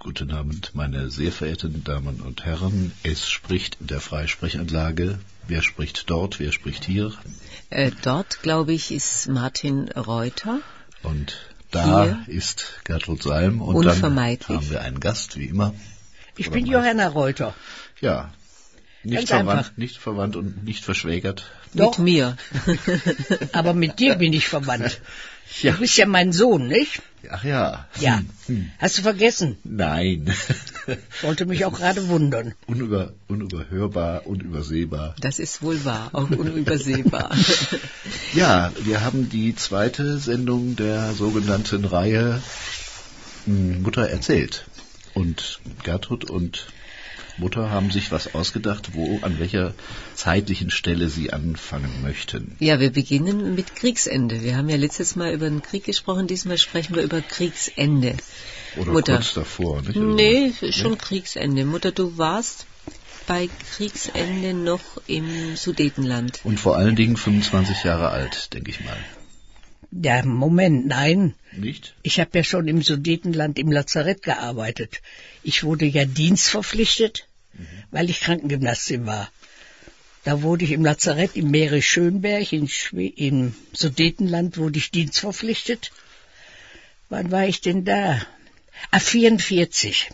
Guten Abend, meine sehr verehrten Damen und Herren. Es spricht in der Freisprechanlage. Wer spricht dort, wer spricht hier? Dort, glaube ich, ist Martin Reuter. Und da hier ist Gertrud Salm. Und unvermeidlich. Dann haben wir einen Gast, wie immer. Ich bin Johanna Reuter. Ja, nicht verwandt und nicht verschwägert. Doch. Mit mir. Aber mit dir bin ich verwandt. Ja. Du bist ja mein Sohn, nicht? Ach ja. Ja. Hast du vergessen? Nein. Wollte mich auch gerade wundern. Unüberhörbar, unübersehbar. Das ist wohl wahr, auch unübersehbar. Ja, wir haben die zweite Sendung der sogenannten Reihe Mutter erzählt. Und Gertrud und Mutter haben sich was ausgedacht, an welcher zeitlichen Stelle sie anfangen möchten. Ja, wir beginnen mit Kriegsende. Wir haben ja letztes Mal über den Krieg gesprochen, diesmal sprechen wir über Kriegsende. Oder Mutter. Kurz davor, nicht? Nee, schon Kriegsende. Mutter, du warst bei Kriegsende noch im Sudetenland. Und vor allen Dingen 25 Jahre alt, denke ich mal. Ja, Moment, nein. Nicht? Ich habe ja schon im Sudetenland im Lazarett gearbeitet. Ich wurde ja dienstverpflichtet, weil ich Krankengymnastin war. Da wurde ich im Lazarett im Meere Schönberg im Sudetenland wurde ich dienstverpflichtet. Wann war ich denn da? 44.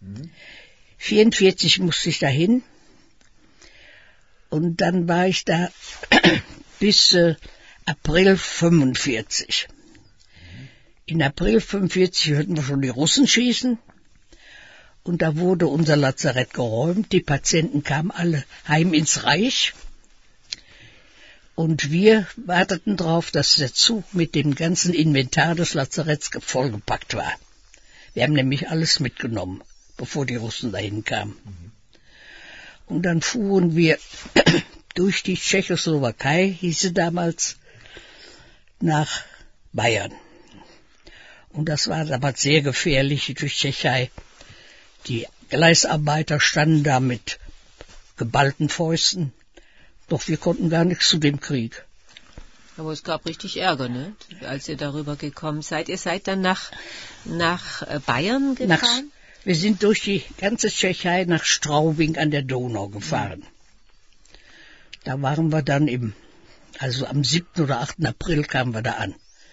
44 musste ich dahin. Und dann war ich da bis April 45. In April 45 hörten wir schon die Russen schießen und da wurde unser Lazarett geräumt. Die Patienten kamen alle heim ins Reich und wir warteten darauf, dass der Zug mit dem ganzen Inventar des Lazaretts vollgepackt war. Wir haben nämlich alles mitgenommen, bevor die Russen dahin kamen. Und dann fuhren wir durch die Tschechoslowakei, hieß sie damals, nach Bayern. Und das war damals sehr gefährlich durch Tschechei. Die Gleisarbeiter standen da mit geballten Fäusten. Doch wir konnten gar nichts zu dem Krieg. Aber es gab richtig Ärger, ne? Als ihr darüber gekommen seid. Ihr seid dann nach Bayern gefahren? Wir sind durch die ganze Tschechei nach Straubing an der Donau gefahren. Da waren wir dann am 7. oder 8. April kamen wir da an.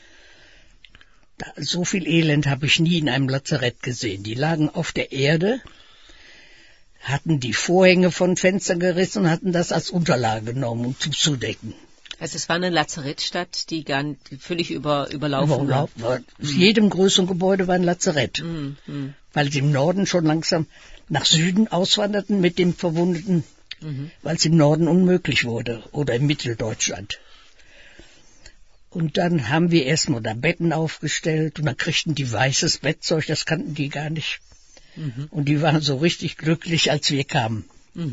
So viel Elend habe ich nie in einem Lazarett gesehen. Die lagen auf der Erde, hatten die Vorhänge von Fenstern gerissen und hatten das als Unterlage genommen, um zuzudecken. Also es war eine Lazarettstadt, die völlig überlaufen war. Jedem größeren Gebäude war ein Lazarett, weil sie im Norden schon langsam nach Süden auswanderten mit dem Verwundeten, weil es im Norden unmöglich wurde, oder in Mitteldeutschland. Und dann haben wir erstmal da Betten aufgestellt und dann kriegten die weißes Bettzeug, das kannten die gar nicht. Und die waren so richtig glücklich, als wir kamen.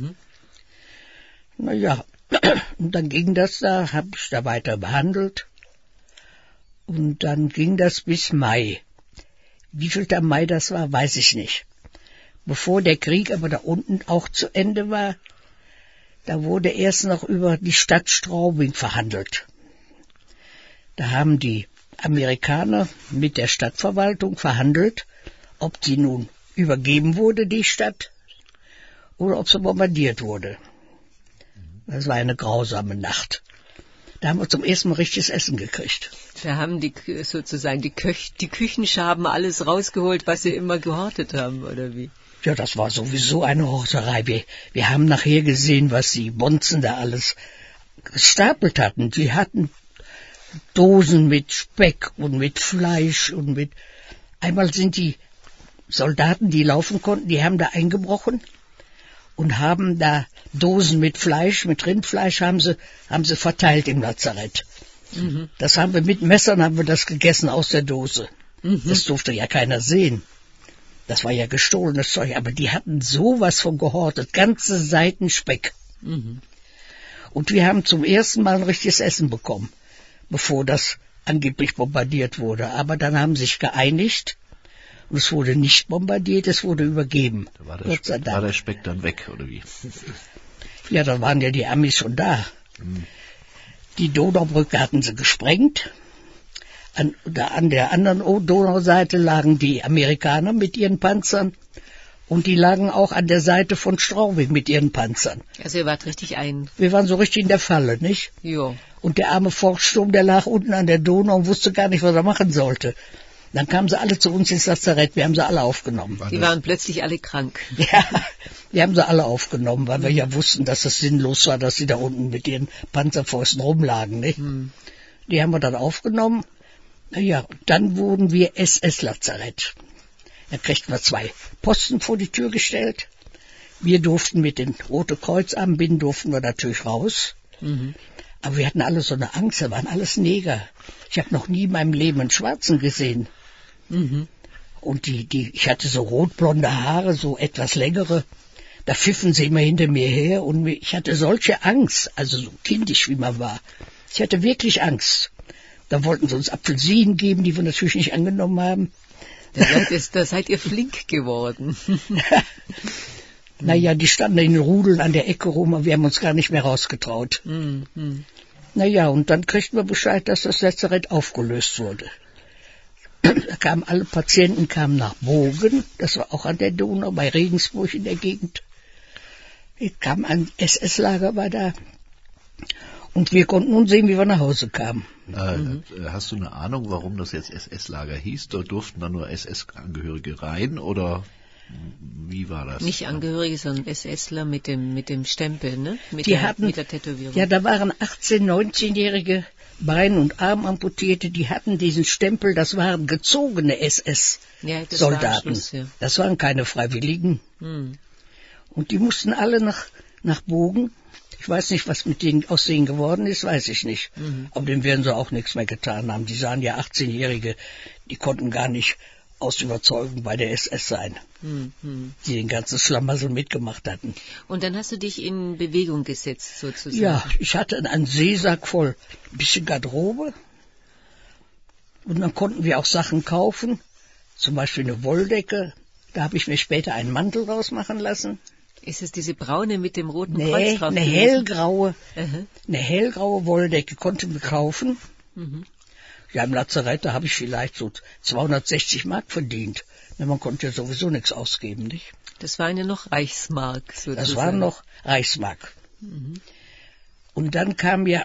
Naja, und dann ging das da, habe ich da weiter behandelt. Und dann ging das bis Mai. Wie viel der Mai das war, weiß ich nicht. Bevor der Krieg aber da unten auch zu Ende war, da wurde erst noch über die Stadt Straubing verhandelt. Da haben die Amerikaner mit der Stadtverwaltung verhandelt, ob sie nun übergeben wurde, die Stadt, oder ob sie bombardiert wurde. Das war eine grausame Nacht. Da haben wir zum ersten Mal richtiges Essen gekriegt. Da haben die Küchenschaben alles rausgeholt, was sie immer gehortet haben, oder wie? Ja, das war sowieso eine Horterei. Wir haben nachher gesehen, was die Bonzen da alles gestapelt hatten. Die hatten Dosen mit Speck und mit Fleisch und mit... Einmal sind die Soldaten, die laufen konnten, die haben da eingebrochen und haben da Dosen mit Fleisch, mit Rindfleisch haben sie verteilt im Lazarett. Das haben wir mit Messern, haben wir das gegessen aus der Dose. Das durfte ja keiner sehen. Das war ja gestohlenes Zeug, aber die hatten sowas von gehortet, ganze Seiten Speck. Und wir haben zum ersten Mal ein richtiges Essen bekommen, bevor das angeblich bombardiert wurde. Aber dann haben sie sich geeinigt und es wurde nicht bombardiert, es wurde übergeben. Da war der Speck dann weg, oder wie? Ja, da waren ja die Amis schon da. Die Donaubrücke hatten sie gesprengt. An der anderen Donauseite lagen die Amerikaner mit ihren Panzern Und die lagen auch an der Seite von Straubing mit ihren Panzern. Also ihr wart richtig Wir waren so richtig in der Falle, nicht? Jo. Und der arme Forststurm, der lag unten an der Donau und wusste gar nicht, was er machen sollte. Dann kamen sie alle zu uns ins Lazarett, wir haben sie alle aufgenommen. Die waren plötzlich alle krank. Ja, wir haben sie alle aufgenommen, weil wir ja wussten, dass es sinnlos war, dass sie da unten mit ihren Panzerfäusten rumlagen, nicht? Die haben wir dann aufgenommen. Ja, dann wurden wir SS-Lazarett. Da kriegten wir 2 Posten vor die Tür gestellt. Wir durften mit den Rote Kreuzarmbinden durften wir natürlich raus. Aber wir hatten alle so eine Angst, da waren alles Neger. Ich habe noch nie in meinem Leben einen Schwarzen gesehen. Und ich hatte so rotblonde Haare, so etwas längere. Da pfiffen sie immer hinter mir her und ich hatte solche Angst, also so kindisch wie man war. Ich hatte wirklich Angst. Da wollten sie uns Apfelsinen geben, die wir natürlich nicht angenommen haben. Da seid ihr flink geworden. Naja, die standen in den Rudeln an der Ecke rum, aber wir haben uns gar nicht mehr rausgetraut. Naja, und dann kriegten wir Bescheid, dass das Lazarett aufgelöst wurde. Da kamen alle Patienten nach Bogen, das war auch an der Donau, bei Regensburg in der Gegend. Es kam ein SS-Lager war da. Und wir konnten nun sehen, wie wir nach Hause kamen. Hast du eine Ahnung, warum das jetzt SS-Lager hieß? Dort durften dann nur SS-Angehörige rein oder wie war das? Nicht Angehörige, sondern SSler mit dem Stempel, ne? Mit der Tätowierung. Ja, da waren 18-, 19-jährige Bein- und Armamputierte, die hatten diesen Stempel, das waren gezogene SS-Soldaten. Ja. Das waren keine Freiwilligen. Und die mussten alle nach Bogen. Ich weiß nicht, was mit denen aus denen geworden ist, weiß ich nicht. Aber dem werden sie auch nichts mehr getan haben. Die sahen ja 18-Jährige, die konnten gar nicht aus Überzeugung bei der SS sein, die den ganzen Schlamassel mitgemacht hatten. Und dann hast du dich in Bewegung gesetzt, sozusagen. Ja, ich hatte einen Seesack voll ein bisschen Garderobe. Und dann konnten wir auch Sachen kaufen, zum Beispiel eine Wolldecke. Da habe ich mir später einen Mantel draus machen lassen. Ist es diese braune mit dem roten Kreuz drauf? Eine hellgraue Wolldecke konnten wir kaufen. Ja, im Lazarett, da habe ich vielleicht so 260 Mark verdient. Ja, man konnte ja sowieso nichts ausgeben, nicht? Das waren ja noch Reichsmark, sozusagen. Das waren noch Reichsmark. Und dann kam ich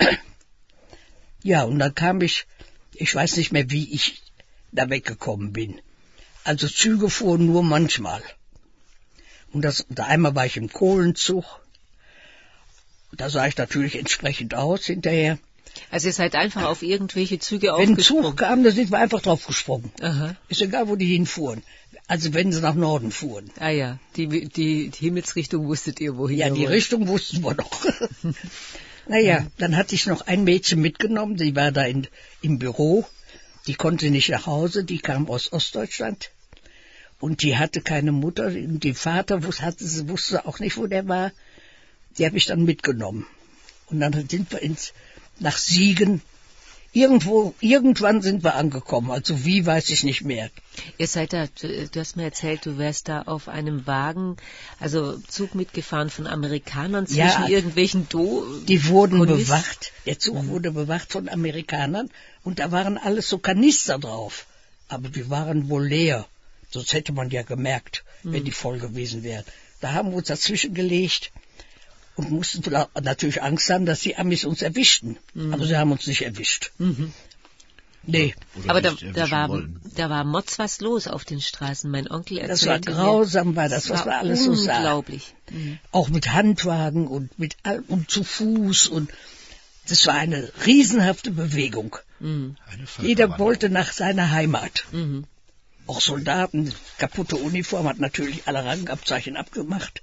weiß nicht mehr, wie ich da weggekommen bin. Also Züge fuhren nur manchmal. Und einmal war ich im Kohlenzug. Da sah ich natürlich entsprechend aus hinterher. Also ihr seid einfach auf irgendwelche Züge aufgesprungen? Wenn ein Zug kam, da sind wir einfach drauf gesprungen. Aha. Ist egal, wo die hinfuhren. Also wenn sie nach Norden fuhren. Ah ja, die Himmelsrichtung wusstet ihr, wohin ihr Ja, die wollt. Richtung wussten wir noch. Naja, dann hatte ich noch ein Mädchen mitgenommen, die war da im Büro. Die konnte nicht nach Hause, die kam aus Ostdeutschland. Und die hatte keine Mutter, und den Vater wusste auch nicht, wo der war. Die habe ich dann mitgenommen. Und dann sind wir nach Siegen. Irgendwann sind wir angekommen. Also wie, weiß ich nicht mehr. Ihr seid da, du hast mir erzählt, du wärst da auf einem Wagen, also Zug mitgefahren von Amerikanern zwischen irgendwelchen Die wurden bewacht. Der Zug wurde bewacht von Amerikanern. Und da waren alles so Kanister drauf. Aber die waren wohl leer. Sonst hätte man ja gemerkt, wenn die voll gewesen wären. Da haben wir uns dazwischen gelegt und mussten natürlich Angst haben, dass die Amis uns erwischten. Aber sie haben uns nicht erwischt. Nee. Aber da war Motz was los auf den Straßen. Mein Onkel erzählte Das war grausam, was wir alles so sahen. Unglaublich. Auch mit Handwagen und zu Fuß und das war eine riesenhafte Bewegung. Jeder wollte nach seiner Heimat. Auch Soldaten, kaputte Uniform, hat natürlich alle Rangabzeichen abgemacht.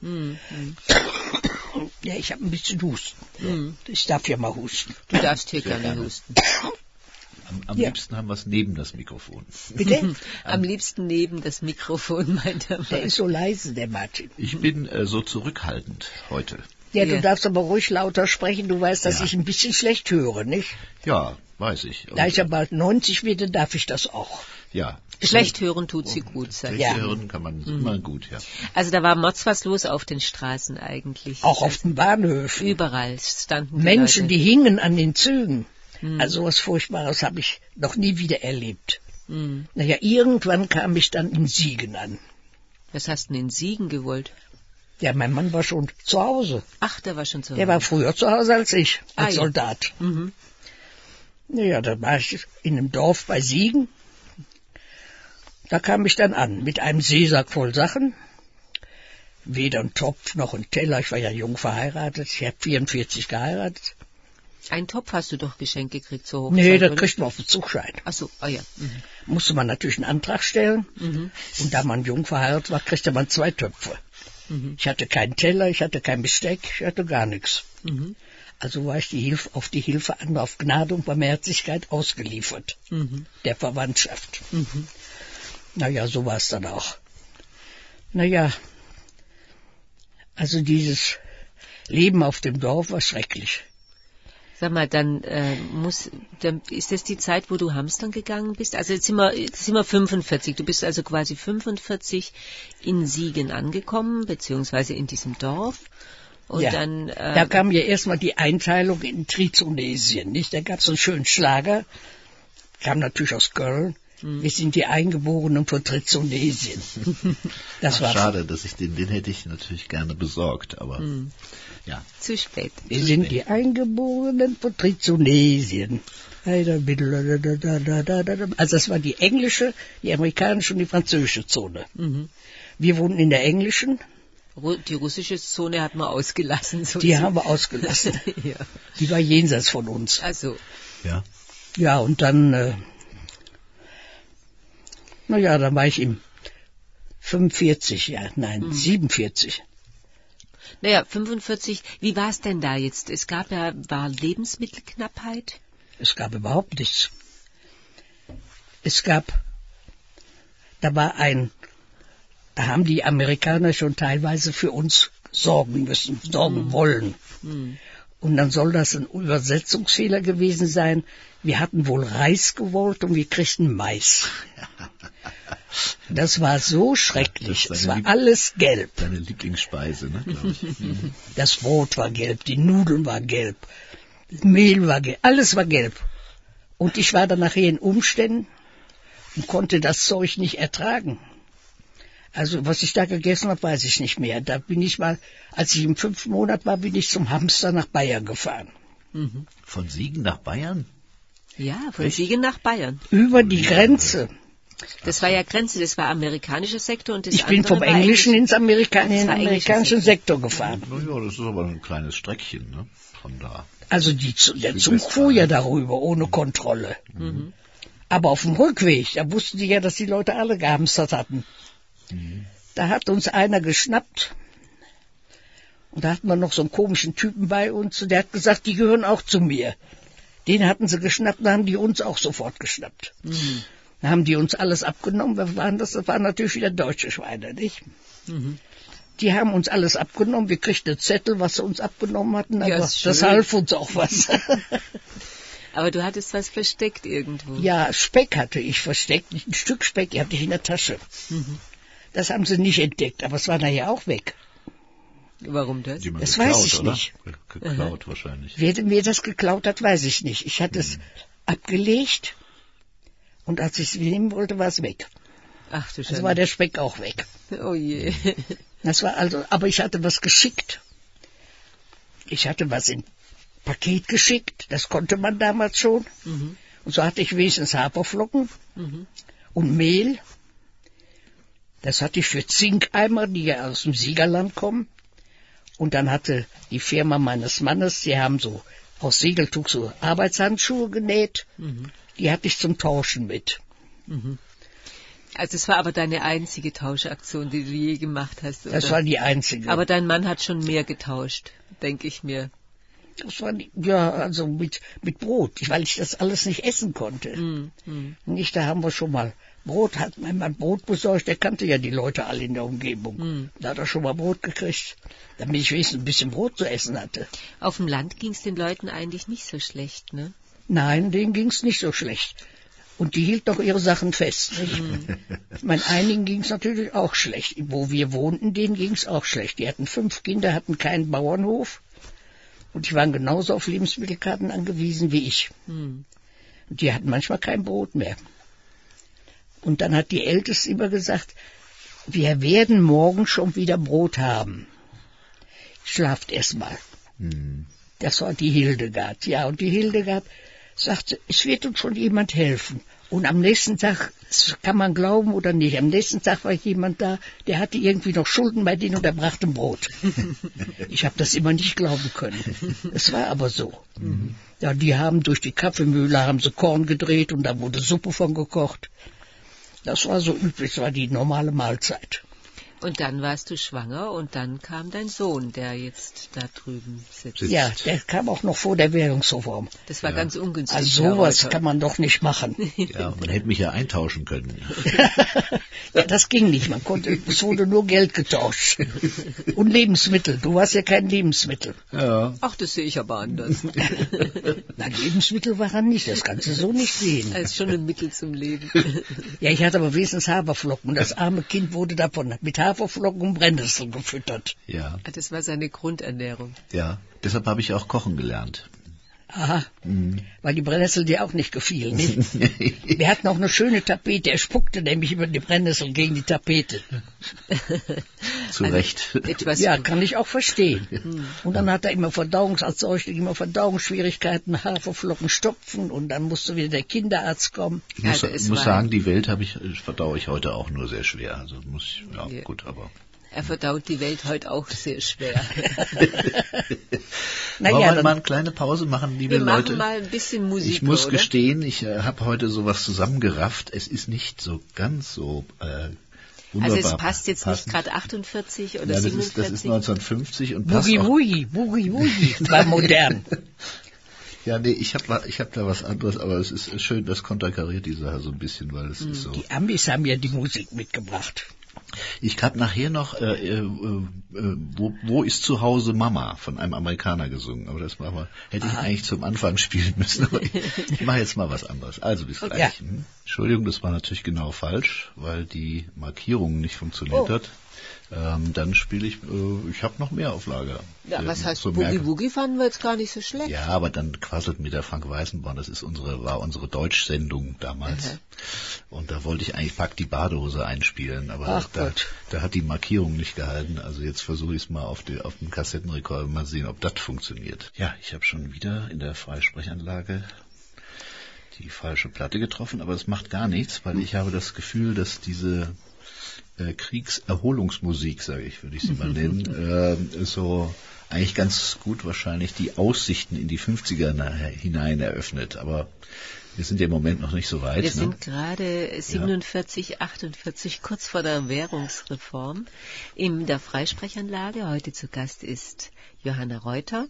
Ja, ich habe ein bisschen Husten. Ich darf ja mal husten. Du darfst hier gerne husten. Am liebsten haben wir es neben das Mikrofon. Bitte? Am liebsten neben das Mikrofon, meint er. Der ist so leise, der Martin. Ich bin so zurückhaltend heute. Ja, du darfst aber ruhig lauter sprechen. Du weißt, dass ich ein bisschen schlecht höre, nicht? Ja, weiß ich. Da ich ja bald 90 werde, darf ich das auch. Ja. Schlecht hören tut sie gut, sagt Schlecht hören kann man immer gut, ja. Also da war Motz was los auf den Straßen eigentlich. Auch auf den Bahnhöfen. Überall standen Menschen, Leute. die hingen an den Zügen. Also was Furchtbares habe ich noch nie wieder erlebt. Naja, irgendwann kam ich dann in Siegen an. Was hast du denn in Siegen gewollt? Ja, mein Mann war schon zu Hause. Ach, der war schon zu Hause. Der war früher zu Hause als ich, als ja. Soldat. Mhm. Naja, da war ich in einem Dorf bei Siegen. Da kam ich dann an mit einem Seesack voll Sachen. Weder ein Topf noch ein Teller. Ich war ja jung verheiratet. Ich habe 44 geheiratet. Einen Topf hast du doch geschenkt gekriegt zur Hochzeit, Nee, das oder? kriegt man auf den Zugschein. Ach so, ja. Mhm. Musste man natürlich einen Antrag stellen. Mhm. Und da man jung verheiratet war, kriegte man 2 Töpfe. Mhm. Ich hatte keinen Teller, ich hatte kein Besteck, ich hatte gar nichts. Mhm. Also war ich auf die Hilfe anderer, auf Gnade und Barmherzigkeit ausgeliefert. Mhm. Der Verwandtschaft. Mhm. Naja, so war es dann auch. Naja, also dieses Leben auf dem Dorf war schrecklich. Sag mal, dann ist das die Zeit, wo du hamstern gegangen bist? Also jetzt sind wir 45. Du bist also quasi 45 in Siegen angekommen, beziehungsweise in diesem Dorf. Und ja, dann, da kam ja erstmal die Einteilung in Trizonesien, nicht? Da gab es einen schönen Schlager, kam natürlich aus Köln. Wir sind die Eingeborenen von Trizonesien. Das war schade, dass den hätte ich natürlich gerne besorgt, aber ja. Zu spät. Wir sind die Eingeborenen von Trizonesien. Also das war die englische, die amerikanische und die französische Zone. Mhm. Wir wohnen in der englischen. Die russische Zone hat man ausgelassen. Die haben wir ausgelassen. Ja. Die war jenseits von uns. Also. Ja. Ja, und dann, dann war ich im 47, 47. Naja, 45. Wie war es denn da jetzt? War Lebensmittelknappheit? Es gab überhaupt nichts. Da haben die Amerikaner schon teilweise für uns sorgen wollen. Und dann soll das ein Übersetzungsfehler gewesen sein. Wir hatten wohl Reis gewollt und wir kriegten Mais. Das war so schrecklich. Es war alles gelb. Deine Lieblingsspeise, ne, glaube ich. Das Brot war gelb, die Nudeln waren gelb, das Mehl war gelb, alles war gelb. Und ich war dann nachher in Umständen und konnte das Zeug nicht ertragen. Also was ich da gegessen habe, weiß ich nicht mehr. Da bin ich mal, als ich im 5. Monat war, bin ich zum Hamster nach Bayern gefahren. Mhm. Von Siegen nach Bayern? Ja, von Siegen nach Bayern. Über die Grenze. Das war ja Grenze, das war amerikanischer Sektor und das Ich bin vom Englischen in den amerikanischen Sektor gefahren. Ja, das ist aber ein kleines Streckchen, ne? Von da. Also der Zug fuhr ja darüber, ohne Kontrolle. Mhm. Aber auf dem Rückweg, da wussten die ja, dass die Leute alle gehamstert hatten. Mhm. Da hat uns einer geschnappt. Und da hatten wir noch so einen komischen Typen bei uns. Und der hat gesagt, die gehören auch zu mir. Den hatten sie geschnappt, dann haben die uns auch sofort geschnappt. Mhm. Dann haben die uns alles abgenommen. Wer waren das? Das waren natürlich wieder deutsche Schweine, nicht? Mhm. Die haben uns alles abgenommen. Wir kriegten Zettel, was sie uns abgenommen hatten, aber das half uns auch was. Aber du hattest was versteckt irgendwo. Ja, Speck hatte ich versteckt. Ein Stück Speck hatte ich in der Tasche. Mhm. Das haben sie nicht entdeckt, aber es war nachher auch weg. Warum das? Das weiß ich nicht. Geklaut wahrscheinlich. Wer mir das geklaut hat, weiß ich nicht. Ich hatte es abgelegt und als ich es nehmen wollte, war es weg. Ach du Scheiße. Also war der Speck auch weg. Oh je. Das war also, aber ich hatte was geschickt. Ich hatte was in Paket geschickt, das konnte man damals schon. Mhm. Und so hatte ich wenigstens Haferflocken und Mehl. Das hatte ich für Zinkeimer, die ja aus dem Siegerland kommen. Und dann hatte die Firma meines Mannes, die haben so aus Segeltuch so Arbeitshandschuhe genäht. Mhm. Die hatte ich zum Tauschen mit. Mhm. Also es war aber deine einzige Tauschaktion, die du je gemacht hast, oder? Das war die einzige. Aber dein Mann hat schon mehr getauscht, denke ich mir. Das war also mit Brot, weil ich das alles nicht essen konnte. Nicht, da haben wir schon mal Brot, hat mein Mann Brot besorgt, der kannte ja die Leute alle in der Umgebung. Da hat er schon mal Brot gekriegt, damit ich wenigstens ein bisschen Brot zu essen hatte. Auf dem Land ging es den Leuten eigentlich nicht so schlecht, ne? Nein, denen ging es nicht so schlecht. Und die hielten doch ihre Sachen fest, nicht? Ich meine, einigen ging es natürlich auch schlecht. Wo wir wohnten, denen ging es auch schlecht. Die hatten 5 Kinder, hatten keinen Bauernhof. Und die waren genauso auf Lebensmittelkarten angewiesen wie ich. Und die hatten manchmal kein Brot mehr. Und dann hat die Älteste immer gesagt, wir werden morgen schon wieder Brot haben. Schlaft erst mal. Das war die Hildegard. Ja, und die Hildegard sagte, es wird uns schon jemand helfen. Und am nächsten Tag, das kann man glauben oder nicht, am nächsten Tag war jemand da, der hatte irgendwie noch Schulden bei denen und er brachte Brot. Ich habe das immer nicht glauben können. Es war aber so. Ja, die haben durch die Kaffeemühle haben sie Korn gedreht und da wurde Suppe von gekocht. Das war so üblich, das war die normale Mahlzeit. Und dann warst du schwanger und dann kam dein Sohn, der jetzt da drüben sitzt. Ja, der kam auch noch vor der Währungsreform. Das war ganz ungünstig. Also sowas kann man doch nicht machen. Ja, man hätte mich ja eintauschen können. Ja, das ging nicht. Es wurde nur Geld getauscht. Und Lebensmittel. Du hast ja kein Lebensmittel. Ja. Ach, das sehe ich aber anders. Na, Lebensmittel waren nicht. Das kannst du so nicht sehen. Das ist schon ein Mittel zum Leben. Ja, ich hatte aber wenigstens Haferflocken. Und das arme Kind wurde davon mit Haferflocken und Brennnesseln gefüttert. Ja. Das war seine Grundernährung. Ja. Deshalb habe ich auch kochen gelernt. Aha, weil die Brennnessel dir auch nicht gefiel, nicht? Wir hatten auch eine schöne Tapete, er spuckte nämlich über die Brennnessel gegen die Tapete. Zu Recht. Ja, kann ich auch verstehen. Und dann hat er immer Verdauungsschwierigkeiten, Haferflocken stopfen und dann musste wieder der Kinderarzt kommen. Ich muss sagen, die Welt verdaue ich heute auch nur sehr schwer. Also gut, aber... Er verdaut die Welt heute auch sehr schwer. Wollen wir mal eine kleine Pause machen, liebe Leute? Wir machen mal ein bisschen Musik, ich muss gestehen, ich habe heute sowas zusammengerafft. Es ist nicht so ganz so wunderbar. Also es passt jetzt nicht gerade 48 oder ja, 47? Das ist 1950 und passt Boogie Woogie, war modern. Ja, nee, ich hab da was anderes, aber es ist schön, das konterkariert die Sache so ein bisschen, weil es ist so... Die Amis haben ja die Musik mitgebracht. Ich habe nachher noch Wo ist zu Hause Mama von einem Amerikaner gesungen, aber das hätte ich eigentlich zum Anfang spielen müssen, aber ich mache jetzt mal was anderes. Also bis gleich. Ja. Entschuldigung, das war natürlich genau falsch, weil die Markierung nicht funktioniert hat. Dann spiele ich habe noch mehr auf Lager. Ja, was heißt Boogie Woogie fanden wir jetzt gar nicht so schlecht. Ja, aber dann quasselt mir der Frank Weißenborn, das war unsere Deutschsendung damals. Und da wollte ich eigentlich Pack die Badehose einspielen, aber da hat die Markierung nicht gehalten. Also jetzt versuche ich es mal auf dem Kassettenrekorder, mal sehen, ob das funktioniert. Ja, ich habe schon wieder in der Freisprechanlage die falsche Platte getroffen, aber es macht gar nichts, weil ich habe das Gefühl, dass diese Kriegserholungsmusik, würde ich sie mal nennen, so eigentlich ganz gut wahrscheinlich die Aussichten in die 50er hinein eröffnet. Aber wir sind ja im Moment noch nicht so weit. Wir sind gerade 47, 48, kurz vor der Währungsreform in der Freisprechanlage. Heute zu Gast ist Johanna Reuter.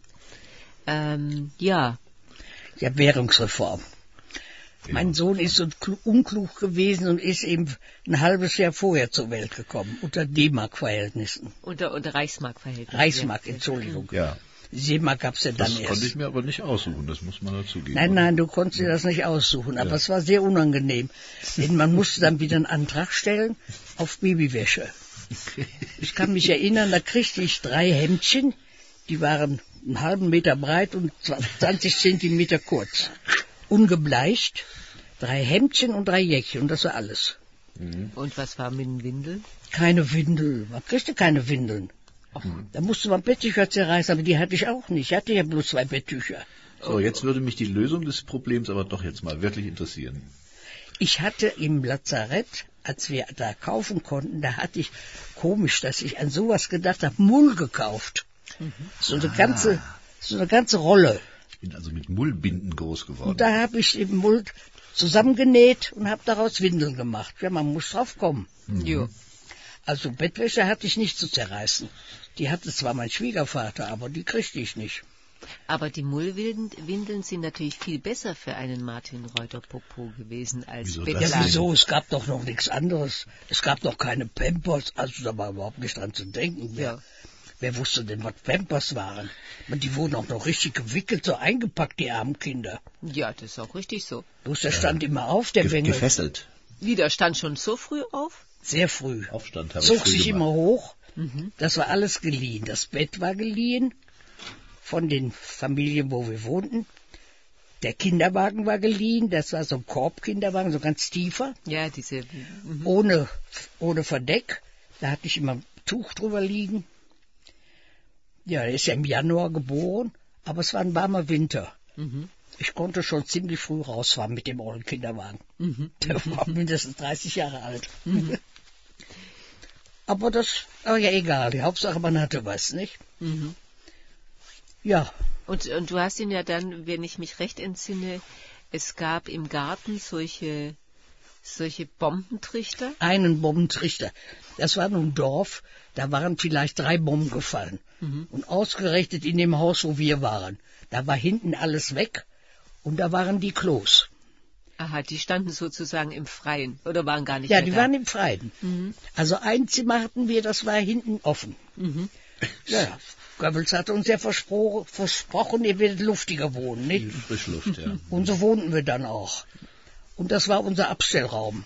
Ja, Währungsreform. Mein Sohn ist so unklug gewesen und ist eben ein halbes Jahr vorher zur Welt gekommen, unter D-Mark-Verhältnissen. Unter Reichsmark-Verhältnissen. Reichsmark, Entschuldigung. Ja. D-Mark gab's ja dann erst. Das konnte ich mir aber nicht aussuchen, das muss man dazu geben. Nein, du konntest dir das nicht aussuchen, aber es war sehr unangenehm. Denn man musste dann wieder einen Antrag stellen auf Babywäsche. Ich kann mich erinnern, da kriegte ich 3 Hemdchen, die waren einen halben Meter breit und 20 Zentimeter kurz. Ungebleicht, 3 Hemdchen und 3 Jäckchen, und das war alles. Und was war mit den Windeln? Keine Windel, man kriegte keine Windeln. Da musste man Betttücher zerreißen, aber die hatte ich auch nicht. Ich hatte ja bloß 2 Betttücher. So, jetzt würde mich die Lösung des Problems aber doch jetzt mal wirklich interessieren. Ich hatte im Lazarett, als wir da kaufen konnten, da hatte ich, komisch, dass ich an sowas gedacht habe, Mull gekauft. So eine ganze Rolle. Ich bin also mit Mullbinden groß geworden. Und da habe ich eben Mull zusammengenäht und habe daraus Windeln gemacht. Ja, man muss drauf kommen. Ja. Also Bettwäsche hatte ich nicht zu zerreißen. Die hatte zwar mein Schwiegervater, aber die kriegte ich nicht. Aber die Mullwindeln sind natürlich viel besser für einen Martin Reuter-Popo gewesen als Bettlaken. Ja, wieso? Es gab doch noch nichts anderes. Es gab doch keine Pampers, also da war überhaupt nicht dran zu denken. Wer wusste denn, was Pampers waren? Die wurden auch noch richtig gewickelt, so eingepackt, die armen Kinder. Ja, das ist auch richtig so. Bloß der stand immer auf, der Bengel. Gefesselt. Wie, der stand schon so früh auf? Sehr früh. Aufstand habe ich Zog früh sich gemacht. immer hoch. Das war alles geliehen. Das Bett war geliehen von den Familien, wo wir wohnten. Der Kinderwagen war geliehen. Das war so ein Korbkinderwagen, so ganz tiefer. Ja, diese... Ohne Verdeck. Da hatte ich immer ein Tuch drüber liegen. Ja, er ist ja im Januar geboren, aber es war ein warmer Winter. Mhm. Ich konnte schon ziemlich früh rausfahren mit dem ollen Kinderwagen. Der war mindestens 30 Jahre alt. Aber das war ja egal. Die Hauptsache, man hatte was, nicht? Ja. Und du hast ihn ja dann, wenn ich mich recht entsinne, es gab im Garten solche Bombentrichter. Einen Bombentrichter. Das war nun ein Dorf, da waren vielleicht 3 Bomben gefallen. Und ausgerechnet in dem Haus, wo wir waren, da war hinten alles weg und da waren die Klos. Aha, die standen sozusagen im Freien oder waren gar nicht Ja, mehr die da? waren im Freien. Also ein Zimmer hatten wir, das war hinten offen. Ja, Goebbels hatte uns ja versprochen, ihr werdet luftiger wohnen, nicht? Frischluft, ja. Und so wohnten wir dann auch. Und das war unser Abstellraum.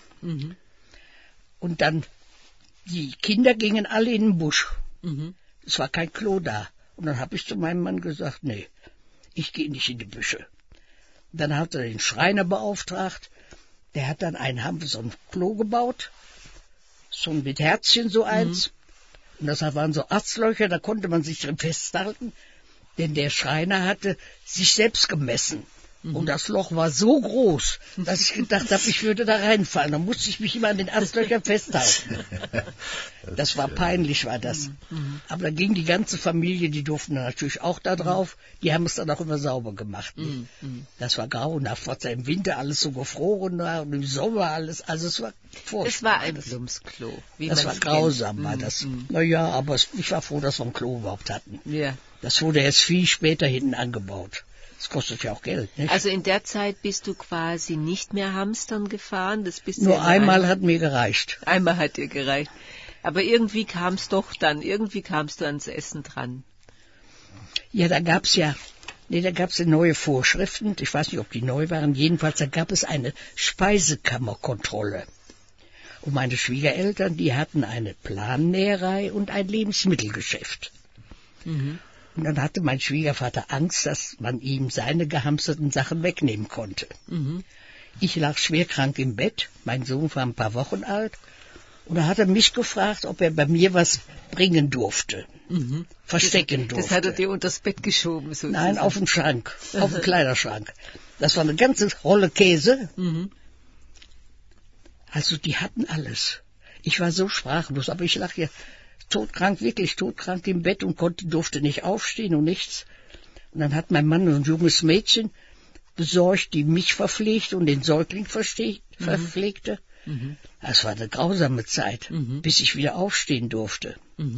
Und dann, die Kinder gingen alle in den Busch. Es war kein Klo da. Und dann habe ich zu meinem Mann gesagt, nee, ich gehe nicht in die Büsche. Dann hat er den Schreiner beauftragt. Der hat dann haben wir so ein Klo gebaut. So mit Herzchen so eins. Und das waren so Arztlöcher, da konnte man sich drin festhalten. Denn der Schreiner hatte sich selbst gemessen. Und das Loch war so groß, dass ich gedacht habe, ich würde da reinfallen. Da musste ich mich immer an den Astlöchern festhalten. Das war peinlich, war das. Aber da ging die ganze Familie, die durften natürlich auch da drauf. Die haben es dann auch immer sauber gemacht. Das war grauenhaft, was da im Winter alles so gefroren war und im Sommer alles. Also es war furchtbar. Es war ein Plumpsklo. Das war grausam, war das. Naja, aber ich war froh, dass wir ein Klo überhaupt hatten. Ja. Das wurde erst viel später hinten angebaut. Das kostet ja auch Geld, nicht? Also in der Zeit bist du quasi nicht mehr Hamstern gefahren? Das bist Nur ja einmal hat mir gereicht. Einmal hat dir gereicht. Aber irgendwie kam es doch dann, irgendwie kamst du ans Essen dran. Ja, da gab's neue Vorschriften. Ich weiß nicht, ob die neu waren. Jedenfalls, da gab es eine Speisekammerkontrolle. Und meine Schwiegereltern, die hatten eine Plannäherei und ein Lebensmittelgeschäft. Und dann hatte mein Schwiegervater Angst, dass man ihm seine gehamsterten Sachen wegnehmen konnte. Ich lag schwerkrank im Bett, mein Sohn war ein paar Wochen alt, und da hat er mich gefragt, ob er bei mir was bringen durfte, verstecken durfte. Das hat er dir unters Bett geschoben, sozusagen. Nein, auf den Schrank, auf den Kleiderschrank. Das war eine ganze Rolle Käse. Also die hatten alles. Ich war so sprachlos, aber ich lag hier todkrank, wirklich todkrank im Bett und durfte nicht aufstehen und nichts. Und dann hat mein Mann ein junges Mädchen besorgt, die mich verpflegte und den Säugling verpflegte. Das war eine grausame Zeit, bis ich wieder aufstehen durfte.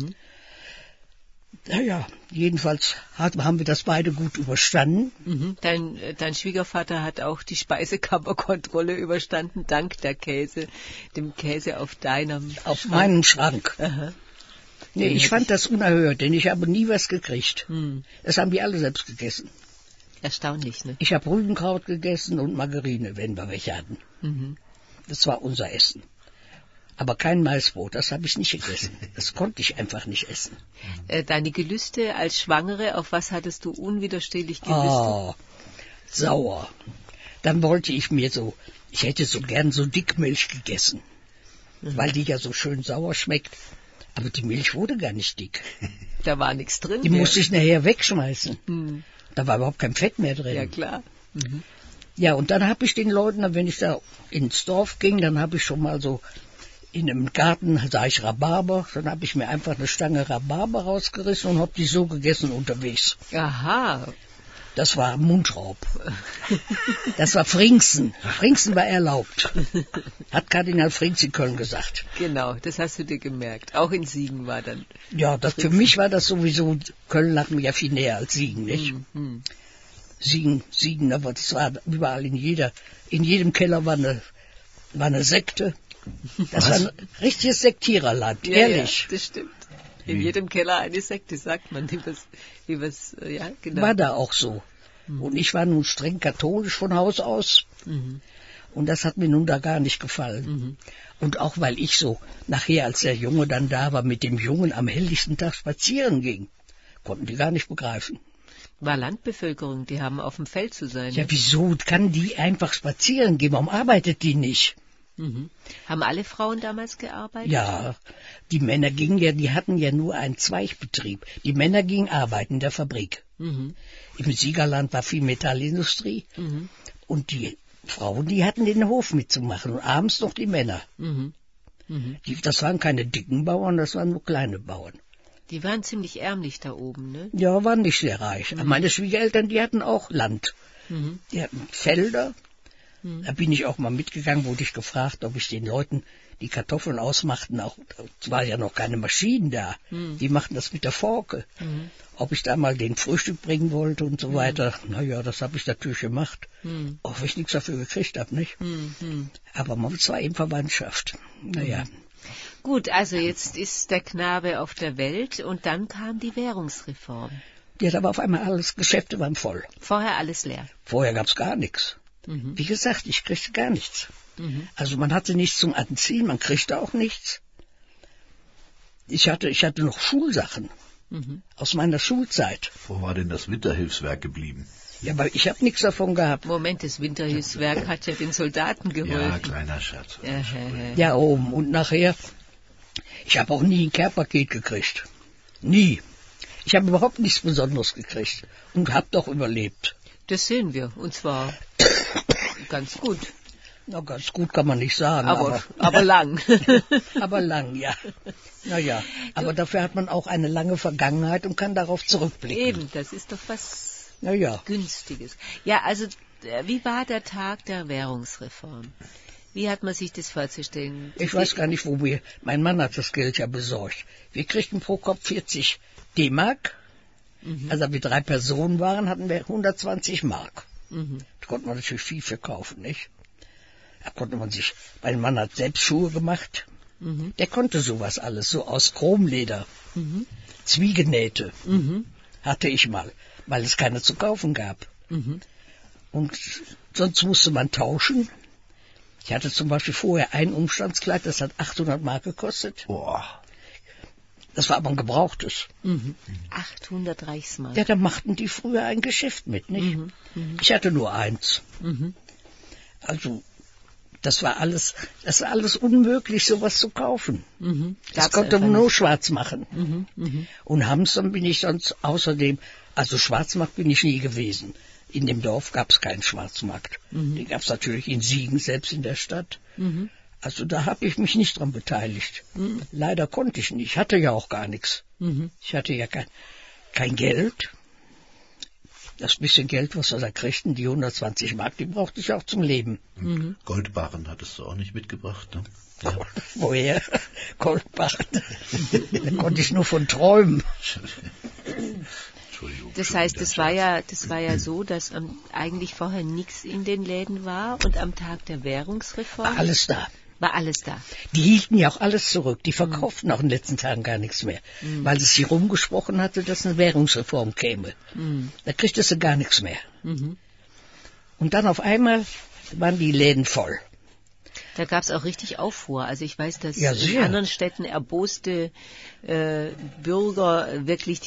Naja, jedenfalls haben wir das beide gut überstanden. Dein Schwiegervater hat auch die Speisekammerkontrolle überstanden, dank dem Käse auf meinem Schrank. Aha. Nee, ich fand das unerhört, denn ich habe nie was gekriegt. Das haben die alle selbst gegessen. Erstaunlich, ne? Ich habe Rübenkraut gegessen und Margarine, wenn wir welche hatten. Das war unser Essen. Aber kein Maisbrot, das habe ich nicht gegessen. Das konnte ich einfach nicht essen. Deine Gelüste als Schwangere, auf was hattest du unwiderstehlich gelüstet? Oh, sauer. Dann wollte ich hätte so gern so Dickmilch gegessen, weil die ja so schön sauer schmeckt. Aber die Milch wurde gar nicht dick. Da war nichts drin. Die musste ich nachher wegschmeißen. Da war überhaupt kein Fett mehr drin. Ja, klar. Ja, und dann habe ich den Leuten, wenn ich da ins Dorf ging, dann habe ich schon mal so in einem Garten, sah ich Rhabarber, dann habe ich mir einfach eine Stange Rhabarber rausgerissen und habe die so gegessen unterwegs. Aha. Das war Mundraub. Das war Fringsen. Fringsen war erlaubt. Hat Kardinal Frings in Köln gesagt. Genau, das hast du dir gemerkt. Auch in Siegen war dann. Ja, für mich war das sowieso, Köln lag mir ja viel näher als Siegen, nicht? Siegen, aber das war überall in jedem Keller war eine Sekte. Das war ein richtiges Sektiererland, ehrlich. Ja, das stimmt. In jedem Keller eine Sekte, sagt man, ja, genau. War da auch so. Und ich war nun streng katholisch von Haus aus. Und das hat mir nun da gar nicht gefallen. Und auch weil ich so nachher, als der Junge dann da war, mit dem Jungen am helllichten Tag spazieren ging, konnten die gar nicht begreifen. War Landbevölkerung, die haben auf dem Feld zu sein. Ja, wieso kann die einfach spazieren gehen? Warum arbeitet die nicht? Mhm. Haben alle Frauen damals gearbeitet? Ja, die Männer gingen ja, die hatten ja nur einen Zweigbetrieb. Die Männer gingen arbeiten in der Fabrik. Mhm. Im Siegerland war viel Metallindustrie. Mhm. Und die Frauen, die hatten den Hof mitzumachen. Und abends noch die Männer. Mhm. Mhm. Das waren keine dicken Bauern, das waren nur kleine Bauern. Die waren ziemlich ärmlich da oben, ne? Ja, waren nicht sehr reich. Meine Schwiegereltern, die hatten auch Land. Mhm. Die hatten Felder. Da bin ich auch mal mitgegangen, wurde ich gefragt, ob ich den Leuten die Kartoffeln ausmachten. Auch, es war ja noch keine Maschinen da. Die machten das mit der Forke. Ob ich da mal den Frühstück bringen wollte und so weiter. Naja, das habe ich natürlich gemacht. Auch wenn ich nichts dafür gekriegt habe, nicht? Aber man war eben Verwandtschaft. Naja. Gut, also jetzt ist der Knabe auf der Welt und dann kam die Währungsreform. Ja, da war auf einmal alles, Geschäfte waren voll. Vorher alles leer. Vorher gab's gar nichts. Wie gesagt, ich kriegte gar nichts. Also man hatte nichts zum Anziehen, man kriegte auch nichts. Ich hatte noch Schulsachen aus meiner Schulzeit. Wo war denn das Winterhilfswerk geblieben? Ja, aber ich habe nichts davon gehabt. Moment, das Winterhilfswerk hat ja den Soldaten geholfen. Ja, kleiner Scherz. Ja, oben. Und nachher, ich habe auch nie ein Care-Paket gekriegt. Nie. Ich habe überhaupt nichts Besonderes gekriegt und habe doch überlebt. Das sehen wir, und zwar ganz gut. Na, ganz gut kann man nicht sagen. Aber lang. Aber lang, ja. Naja, aber dafür hat man auch eine lange Vergangenheit und kann darauf zurückblicken. Eben, das ist doch was Günstiges. Ja, also, wie war der Tag der Währungsreform? Wie hat man sich das vorzustellen? Ich weiß gar nicht, mein Mann hat das Geld ja besorgt. Wir kriegten pro Kopf 40 D-Mark. Also wir 3 Personen waren, hatten wir 120 Mark. Da konnte man natürlich viel verkaufen, nicht? Da konnte man sich, mein Mann hat selbst Schuhe gemacht. Der konnte sowas alles, so aus Chromleder. Zwiegenähte hatte ich mal, weil es keine zu kaufen gab. Und sonst musste man tauschen. Ich hatte zum Beispiel vorher ein Umstandskleid, das hat 800 Mark gekostet. Boah. Das war aber ein gebrauchtes. 800 Reichsmark. Ja, da machten die früher ein Geschäft mit, nicht? Ich hatte nur eins. Also, das war alles unmöglich, sowas zu kaufen. Das konnte man nur schwarz machen. Und Hamstern bin ich sonst außerdem, also Schwarzmarkt bin ich nie gewesen. In dem Dorf gab es keinen Schwarzmarkt. Den gab es natürlich in Siegen, selbst in der Stadt. Also da habe ich mich nicht dran beteiligt. Leider konnte ich nicht. Ich hatte ja auch gar nichts. Ich hatte ja kein Geld. Das bisschen Geld, was wir da kriegten, die 120 Mark, die brauchte ich auch zum Leben. Goldbarren hattest du auch nicht mitgebracht, ne? Ja. Woher? Goldbarren. Da konnte ich nur von träumen. Entschuldigung. Das heißt, das war ja so, dass eigentlich vorher nichts in den Läden war und am Tag der Währungsreform Alles da. war alles da. Die hielten ja auch alles zurück. Die verkauften auch in den letzten Tagen gar nichts mehr. Weil es hier rumgesprochen hatte, dass eine Währungsreform käme. Da kriegte sie gar nichts mehr. Und dann auf einmal waren die Läden voll. Da gab es auch richtig Aufruhr. Also ich weiß, dass Ja, in anderen Städten erboste Bürger wirklich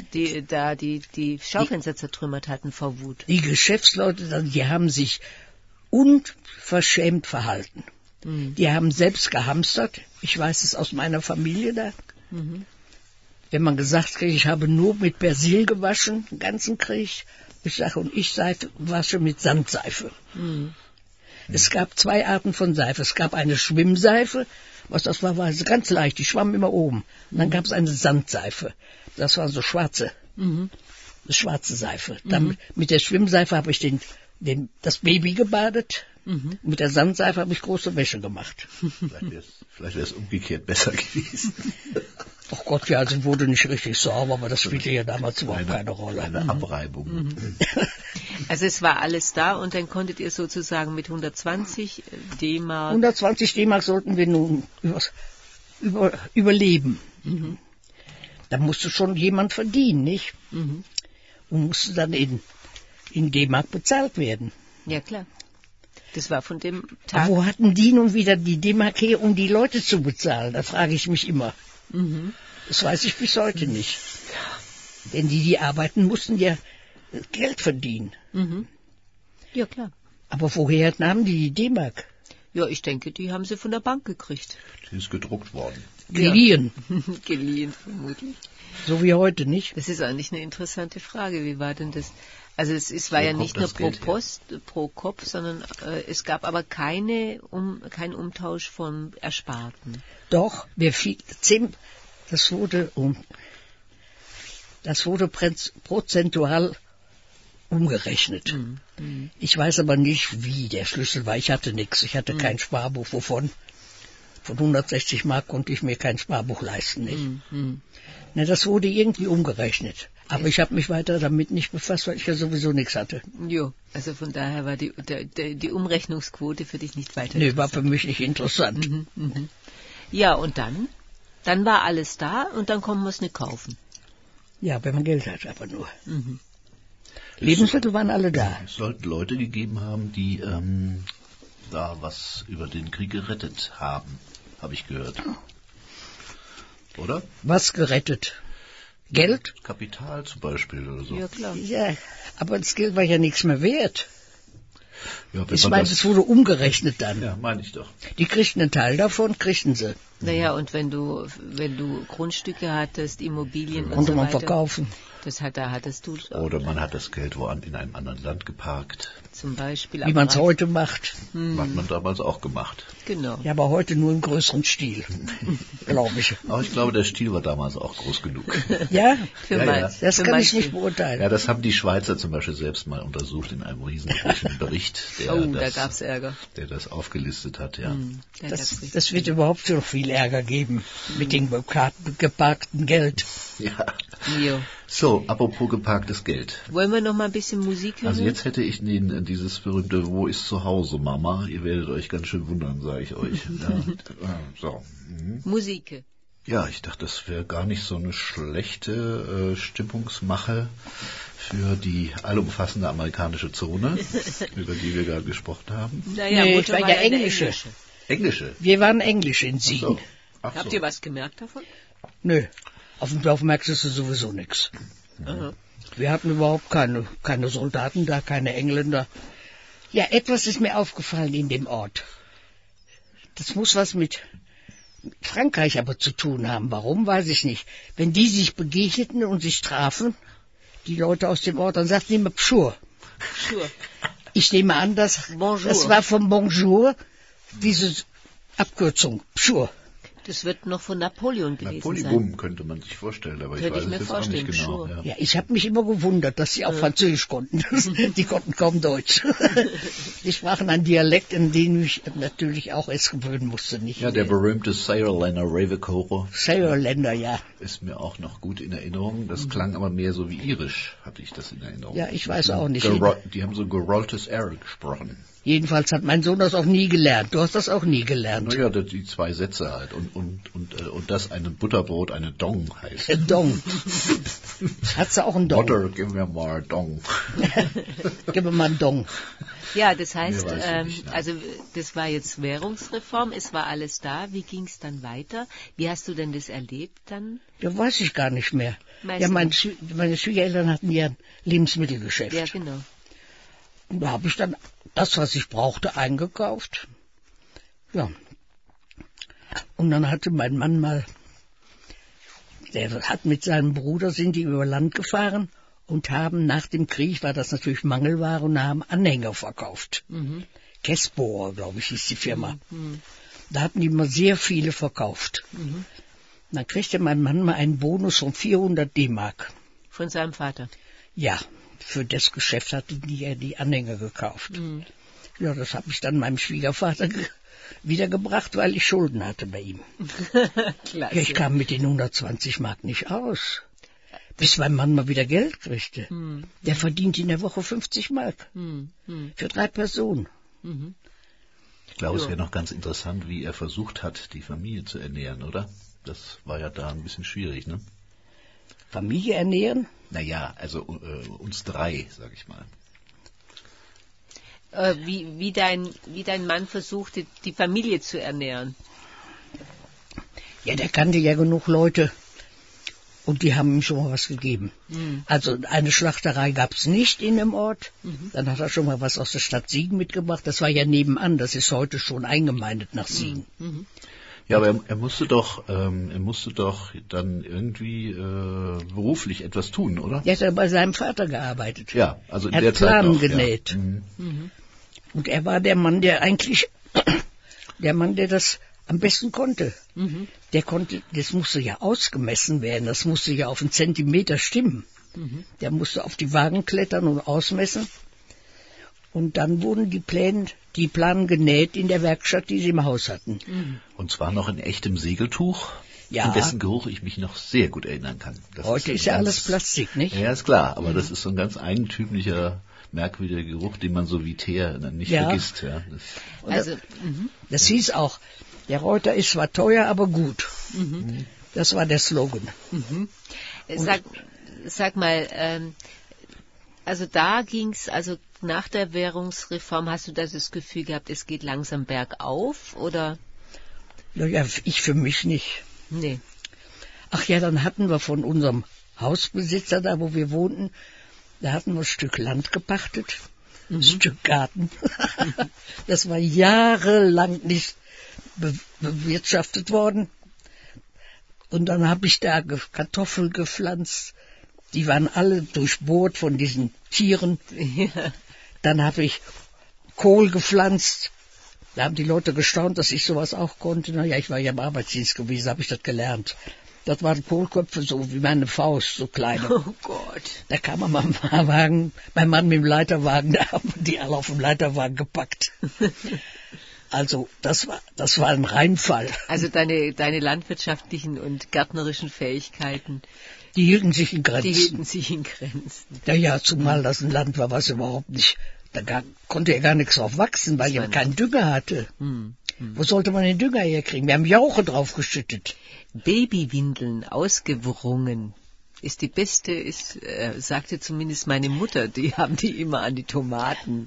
die Schaufenster zertrümmert hatten vor Wut. Die Geschäftsleute, die haben sich unverschämt verhalten. Die haben selbst gehamstert. Ich weiß es aus meiner Familie da. Wenn man gesagt kriegt, ich habe nur mit Persil gewaschen, den ganzen Krieg. Ich sage, und ich wasche mit Sandseife. Es gab 2 Arten von Seife. Es gab eine Schwimmseife, was das war ganz leicht, die schwamm immer oben. Und dann gab es eine Sandseife. Das war so schwarze Seife. Dann, mit der Schwimmseife habe ich das Baby gebadet. Mit der Sandseife habe ich große Wäsche gemacht. Vielleicht wäre es umgekehrt besser gewesen. Ach Gott, ja, also wurde nicht richtig sauber, aber das spielte ja damals überhaupt keine Rolle. Eine Abreibung. Also es war alles da und dann konntet ihr sozusagen mit 120 D-Mark... 120 D-Mark sollten wir nun überleben. Da musste schon jemand verdienen, nicht? Und musste dann in D-Mark bezahlt werden. Ja, klar. Das war von dem Tag... Aber wo hatten die nun wieder die D-Mark her, um die Leute zu bezahlen? Da frage ich mich immer. Das weiß ich bis heute nicht. Denn die arbeiten, mussten ja Geld verdienen. Ja, klar. Aber woher nahmen die D-Mark? Ja, ich denke, die haben sie von der Bank gekriegt. Die ist gedruckt worden. Geliehen. Ja. Geliehen vermutlich. So wie heute, nicht? Das ist eigentlich eine interessante Frage. Wie war denn das? Also es war Wo ja kommt nicht nur das Geld her? pro Kopf, sondern es gab aber kein Umtausch von Ersparten. Doch, das wurde prozentual umgerechnet. Ich weiß aber nicht, wie der Schlüssel war. Ich hatte nichts. Ich hatte kein Sparbuch. Wovon? Von 160 Mark konnte ich mir kein Sparbuch leisten. Nicht? Na, das wurde irgendwie umgerechnet. Aber ich habe mich weiter damit nicht befasst, weil ich ja sowieso nichts hatte. Jo, also von daher war die Umrechnungsquote für dich nicht weiter. Nee, war für mich nicht interessant. Ja, und dann? Dann war alles da und dann konnten wir es nicht kaufen. Ja, wenn man Geld hat, aber nur. Lebensmittel waren alle da. Es sollten Leute gegeben haben, die da was über den Krieg gerettet haben, habe ich gehört. Oder? Was gerettet? Geld? Kapital zum Beispiel oder so. Ja, klar. Ja, aber das Geld war ja nichts mehr wert. Ja, wenn Ich man meine, das- es wurde umgerechnet dann. Ja, meine ich doch. Die kriegten einen Teil davon, kriegten sie. Naja, und wenn du Grundstücke hattest, Immobilien und Konnte so man weiter, verkaufen. da hattest du Oder man hat das Geld in einem anderen Land geparkt. zum Beispiel. Wie man es aber- heute macht. Hat man damals auch gemacht. Genau. Ja, aber heute nur im größeren Stil, glaube ich. Aber ich glaube, der Stil war damals auch groß genug. Ja, Für Ja, mein- ja. das für kann ich manche. nicht beurteilen. Ja, das haben die Schweizer zum Beispiel selbst mal untersucht in einem riesengroßen Bericht, Da gab's Ärger. der das aufgelistet hat, ja. Da gab's richtig- Das wird überhaupt noch viel Ärger geben mit dem geparkten Geld. Ja. Jo. So, apropos geparktes Geld. Wollen wir noch mal ein bisschen Musik hören? Also jetzt hätte ich dieses berühmte Wo ist zu Hause, Mama? Ihr werdet euch ganz schön wundern, sage ich euch. Ja, so. Musik. Ja, ich dachte, das wäre gar nicht so eine schlechte Stimmungsmache für die allumfassende amerikanische Zone, über die wir gerade gesprochen haben. Naja, Nee, Mutter war war ja eine Englische. Englische. Wir waren Englisch in So. Siegen. Ach Habt so. ihr was gemerkt davon? Nö, auf dem Dorf merkst du sowieso nichts. Aha. Wir hatten überhaupt keine Soldaten da, keine Engländer. Ja, etwas ist mir aufgefallen in dem Ort. Das muss was mit Frankreich aber zu tun haben. Warum, weiß ich nicht. Wenn die sich begegneten und sich trafen, die Leute aus dem Ort, dann sagten die immer Pschur. Sure. Ich nehme an, das war vom Bonjour, diese Abkürzung, Pschur. Das wird noch von Napoleon gewesen sein. Napoleon könnte man sich vorstellen, aber Könnte ich ich weiß mir es jetzt auch nicht vorstellen, genau. sure. Ja, ich habe mich immer gewundert, dass sie auch Französisch konnten. Die konnten kaum Deutsch. Die sprachen einen Dialekt, in den ich natürlich auch erst gewöhnen musste. Nicht Ja, der berühmte Saarländer Ravecorer Saarländer, ja. ist mir auch noch gut in Erinnerung. Das klang aber mehr so wie irisch, hatte ich das in Erinnerung. Ja, ich weiß auch nicht. Die haben so gerolltes R gesprochen. Jedenfalls hat mein Sohn das auch nie gelernt. Du hast das auch nie gelernt. Naja, die zwei Sätze halt. Und dass ein Butterbrot eine Dong heißt. Dong. Hat sie auch einen Dong? Butter, gib mir mal Dong. Gib mir mal einen Dong. Ja, das heißt, Mehr weiß ich nicht, nein. also das war jetzt Währungsreform, es war alles da. Wie ging es dann weiter? Wie hast du denn das erlebt dann? Ja, weiß ich gar nicht mehr. Weißt Ja, du meine Schwiegereltern hatten ja ein Lebensmittelgeschäft. Ja, genau. Und da habe ich dann das, was ich brauchte, eingekauft. Ja. Und dann hatte mein Mann mal, der hat mit seinem Bruder, sind die über Land gefahren und haben nach dem Krieg, war das natürlich Mangelware, und haben Anhänger verkauft. Kesboer, glaube ich, hieß die Firma. Da hatten die mal sehr viele verkauft. Dann kriegte mein Mann mal einen Bonus von 400 D-Mark. Von seinem Vater. Ja, für das Geschäft hatten die Anhänger gekauft. Ja, das habe ich dann meinem Schwiegervater wiedergebracht, weil ich Schulden hatte bei ihm. Klasse. Ja, ich kam mit den 120 Mark nicht aus, bis mein Mann mal wieder Geld kriegte. Der verdient in der Woche 50 Mark für 3 Personen. Ich glaube, es wäre noch ganz interessant, wie er versucht hat, die Familie zu ernähren, oder? Das war ja da ein bisschen schwierig, ne? Familie ernähren? Naja, also uns drei, sag ich mal. Wie dein Mann versuchte, die Familie zu ernähren. Ja, der kannte ja genug Leute, Und die haben ihm schon mal was gegeben. Also eine Schlachterei gab es nicht in dem Ort. Dann hat er schon mal was aus der Stadt Siegen mitgebracht. Das war ja nebenan, das ist heute schon eingemeindet nach Siegen. Ja, aber er musste doch dann irgendwie beruflich etwas tun, oder? Er hat bei seinem Vater gearbeitet. Ja, also in Er der hat Zeit Planen noch, genäht. Ja. Mhm. Und er war der Mann, der das am besten konnte. Das musste ja ausgemessen werden, das musste ja auf einen Zentimeter stimmen. Der musste auf die Wagen klettern und ausmessen. Und dann wurden die Planen genäht in der Werkstatt, die sie im Haus hatten. Und zwar noch in echtem Segeltuch, Ja. an dessen Geruch ich mich noch sehr gut erinnern kann. Das Heute ist ja alles Plastik, nicht? Ja, ist klar, aber das ist so ein ganz eigentümlicher, merkwürdiger Geruch, den man so wie Teer nicht vergisst. Ja. Das hieß auch, der Reuter ist zwar teuer, aber gut. Das war der Slogan. Sag mal, also da ging's, also nach der Währungsreform, hast du das Gefühl gehabt, es geht langsam bergauf, oder? Naja, ich für mich nicht. Nee. Ach ja, dann hatten wir von unserem Hausbesitzer da, wo wir wohnten, da hatten wir ein Stück Land gepachtet, ein Stück Garten. Das war jahrelang nicht bewirtschaftet worden. Und dann habe ich da Kartoffeln gepflanzt. Die waren alle durchbohrt von diesen Tieren. Ja. Dann habe ich Kohl gepflanzt. Da haben die Leute gestaunt, dass ich sowas auch konnte. Naja, ich war ja im Arbeitsdienst gewesen, habe ich das gelernt. Das waren Kohlköpfe so wie meine Faust, so kleine. Oh Gott. Da kam man mein Mann mit dem Leiterwagen, da haben wir die alle auf dem Leiterwagen gepackt. Also das war ein Reinfall. Also deine landwirtschaftlichen und gärtnerischen Fähigkeiten, Die hielten sich in Grenzen. die hielten sich in Grenzen. Ja, zumal das ein Land war, was überhaupt nicht, konnte ja gar nichts drauf wachsen, weil ihr keinen Dünger hatte. Wo sollte man den Dünger herkriegen? Wir haben Jauche draufgeschüttet. Babywindeln ausgewrungen ist die beste, sagte zumindest meine Mutter, die haben die immer an die Tomaten,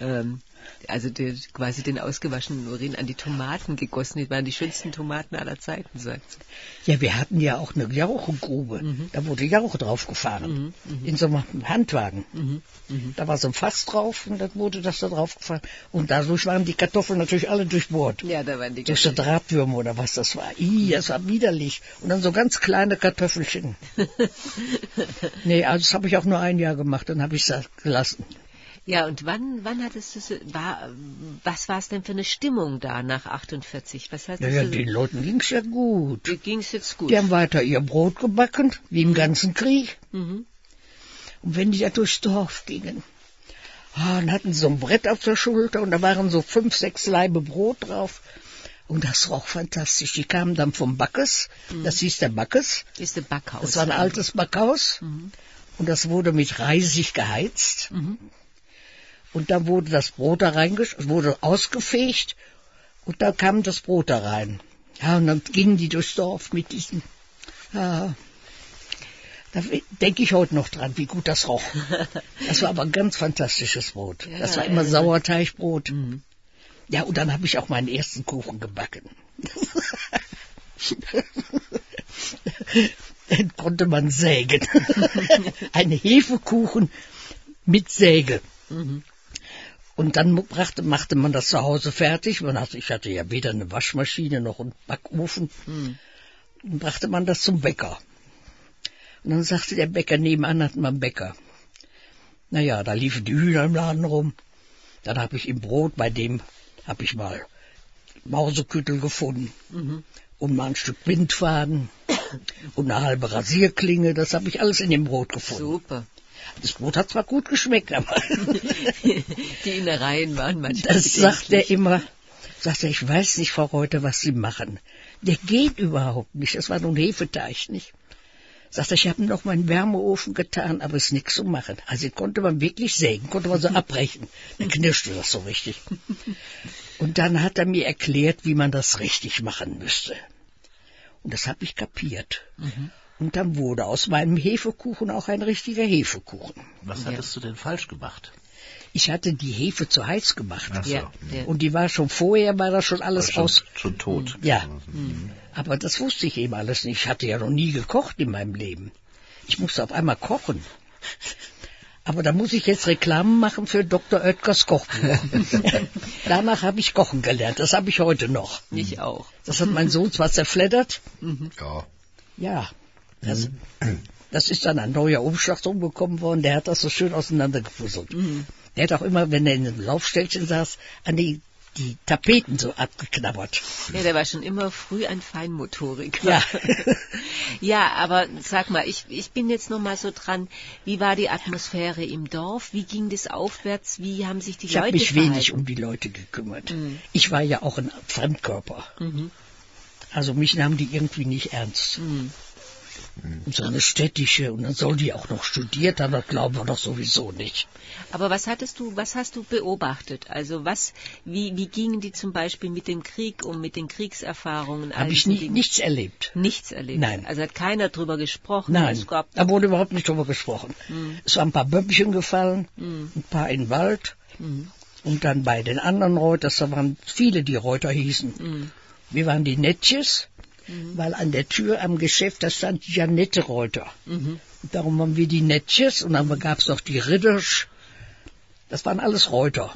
quasi den ausgewaschenen Urin an die Tomaten gegossen. Die waren die schönsten Tomaten aller Zeiten, sagt sie. Ja, wir hatten ja auch eine Jauchegrube. Da wurde Jauche draufgefahren. In so einem Handwagen. Da war so ein Fass drauf und dann wurde das da draufgefahren. Und dadurch waren die Kartoffeln natürlich alle durchbohrt. Ja, da waren die Durch so Drahtwürmer oder was das war. Das war widerlich. Und dann so ganz kleine Kartoffelchen. Nee, also das habe ich auch nur ein Jahr gemacht, dann habe ich es gelassen. Ja, und wann hattest du was war es denn für eine Stimmung da nach 48? Was hast Ja, den Leuten ging's ja gut. Wie ging's jetzt gut? Die haben weiter ihr Brot gebacken, wie im ganzen Krieg. Und wenn die da durchs Dorf gingen, dann hatten sie so ein Brett auf der Schulter und da waren so 5, 6 Laibe Brot drauf. Und das roch fantastisch. Die kamen dann vom Backes, das hieß der Backes. Ist der Backhaus. Das war ein altes Backhaus. Und das wurde mit Reisig geheizt. Und dann wurde das Brot da wurde ausgefegt und dann kam das Brot da rein. Ja, und dann gingen die durchs Dorf mit diesem, da denke ich heute noch dran, wie gut das roch. Das war aber ein ganz fantastisches Brot. Das war immer Sauerteigbrot. Ja, und dann habe ich auch meinen ersten Kuchen gebacken. Den konnte man sägen. Ein Hefekuchen mit Säge. Und dann machte man das zu Hause fertig. Ich hatte ja weder eine Waschmaschine noch einen Backofen. Dann brachte man das zum Bäcker. Und dann sagte der Bäcker, nebenan hatten wir einen Bäcker. Naja, da liefen die Hühner im Laden rum. Dann habe ich im Brot, bei dem habe ich mal Mauseküttel gefunden. Und mal ein Stück Bindfaden und eine halbe Rasierklinge. Das habe ich alles in dem Brot gefunden. Super. Das Brot hat zwar gut geschmeckt, aber die Innereien waren manchmal das sagt er immer. Sagt er, ich weiß nicht, Frau Reuter, was Sie machen. Der geht überhaupt nicht. Das war nur ein Hefeteig, nicht? Sagt er, ich habe noch mal einen Wärmeofen getan, aber es ist nichts zu machen. Also konnte man wirklich sägen, konnte man so abbrechen. Dann knirschte das so richtig. Und dann hat er mir erklärt, wie man das richtig machen müsste. Und das habe ich kapiert. Und dann wurde aus meinem Hefekuchen auch ein richtiger Hefekuchen. Was hattest du denn falsch gemacht? Ich hatte die Hefe zu heiß gemacht. Ach so. Ja. Und die war schon alles schon tot. Ja, aber das wusste ich eben alles nicht. Ich hatte ja noch nie gekocht in meinem Leben. Ich musste auf einmal kochen. Aber da muss ich jetzt Reklame machen für Dr. Oetkers Kochbuch. Danach habe ich kochen gelernt. Das habe ich heute noch. Ich auch. Das hat mein Sohn zwar zerfleddert. Ja. Ja, das ist dann ein neuer Umschlag umgekommen worden. Der hat das so schön auseinandergepuzzelt. Der hat auch immer, wenn er in einem Laufstellchen saß, an die Tapeten so abgeknabbert. Ja, der war schon immer früh ein Feinmotoriker. Ja. Ja, aber sag mal, ich bin jetzt noch mal so dran, wie war die Atmosphäre im Dorf? Wie ging das aufwärts? Wie haben sich die Ich Leute habe mich verhalten? wenig um die Leute gekümmert. Ich war ja auch ein Fremdkörper. Also mich nahmen die irgendwie nicht ernst. Und so eine städtische, und dann soll die auch noch studiert haben, das glauben wir doch sowieso nicht. Aber was hast du beobachtet? Also wie gingen die zum Beispiel mit dem Krieg um, mit den Kriegserfahrungen? Habe ich nichts erlebt. Nichts erlebt? Nein. Also hat keiner drüber gesprochen? Nein, da wurde überhaupt nicht drüber gesprochen. Es waren ein paar Böppchen gefallen, ein paar in den Wald, und dann bei den anderen Reuters, da waren viele, die Reuter hießen. Wir waren die Nettches, weil an der Tür am Geschäft, da stand Janette Reuter. Und darum waren wir die Nettches, und dann gab es noch die Riddersch. Das waren alles Reuter.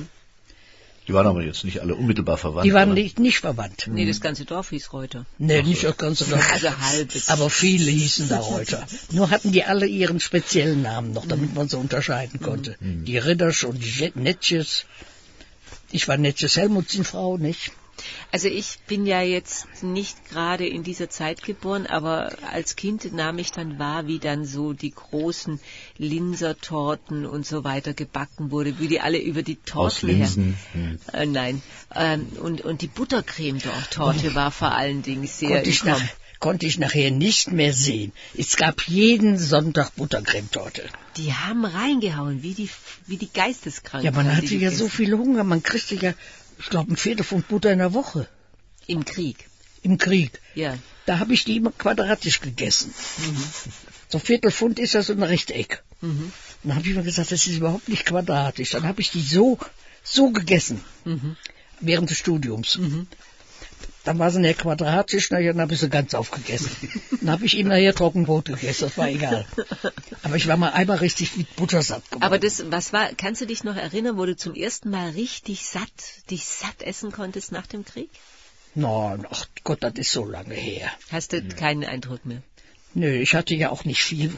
Die waren aber jetzt nicht alle unmittelbar verwandt. Die waren nicht verwandt. Nee, das ganze Dorf hieß Reuter. Nee, nicht das ganze Dorf. Also halb. Aber viele hießen da Reuter. Nur hatten die alle ihren speziellen Namen noch, damit man so unterscheiden konnte. Die Riddersch und die Nettches. Ich war Nettches Helmutsin-Frau, nicht? Also ich bin ja jetzt nicht gerade in dieser Zeit geboren, aber als Kind nahm ich dann wahr, wie dann so die großen Linsertorten und so weiter gebacken wurde, wie die alle über die Torte Aus Linsen. Nein. Und die Buttercreme-Torte war vor allen Dingen sehr konnte ich nachher nicht mehr sehen. Es gab jeden Sonntag Buttercremetorte. Die haben reingehauen, wie die Geisteskranken. Ja, man hatte ja so viel Hunger, man kriegte ja, ich glaube, 1/4 Pfund Butter in der Woche. Im Krieg? Im Krieg. Ja. Da habe ich die immer quadratisch gegessen. So 1/4 Pfund ist ja so ein Rechteck. Dann habe ich mir gesagt, das ist überhaupt nicht quadratisch. Dann habe ich die so gegessen. Während des Studiums. Dann war sie nicht quadratisch, dann habe ich sie ganz aufgegessen. Dann habe ich ihm nachher Trockenbrot gegessen, das war egal. Aber ich war mal einmal richtig mit Buttersatt geworden. Aber kannst du dich noch erinnern, wo du zum ersten Mal richtig dich satt essen konntest nach dem Krieg? Nein, ach Gott, das ist so lange her. Hast du keinen Eindruck mehr? Nö, ich hatte ja auch nicht viel.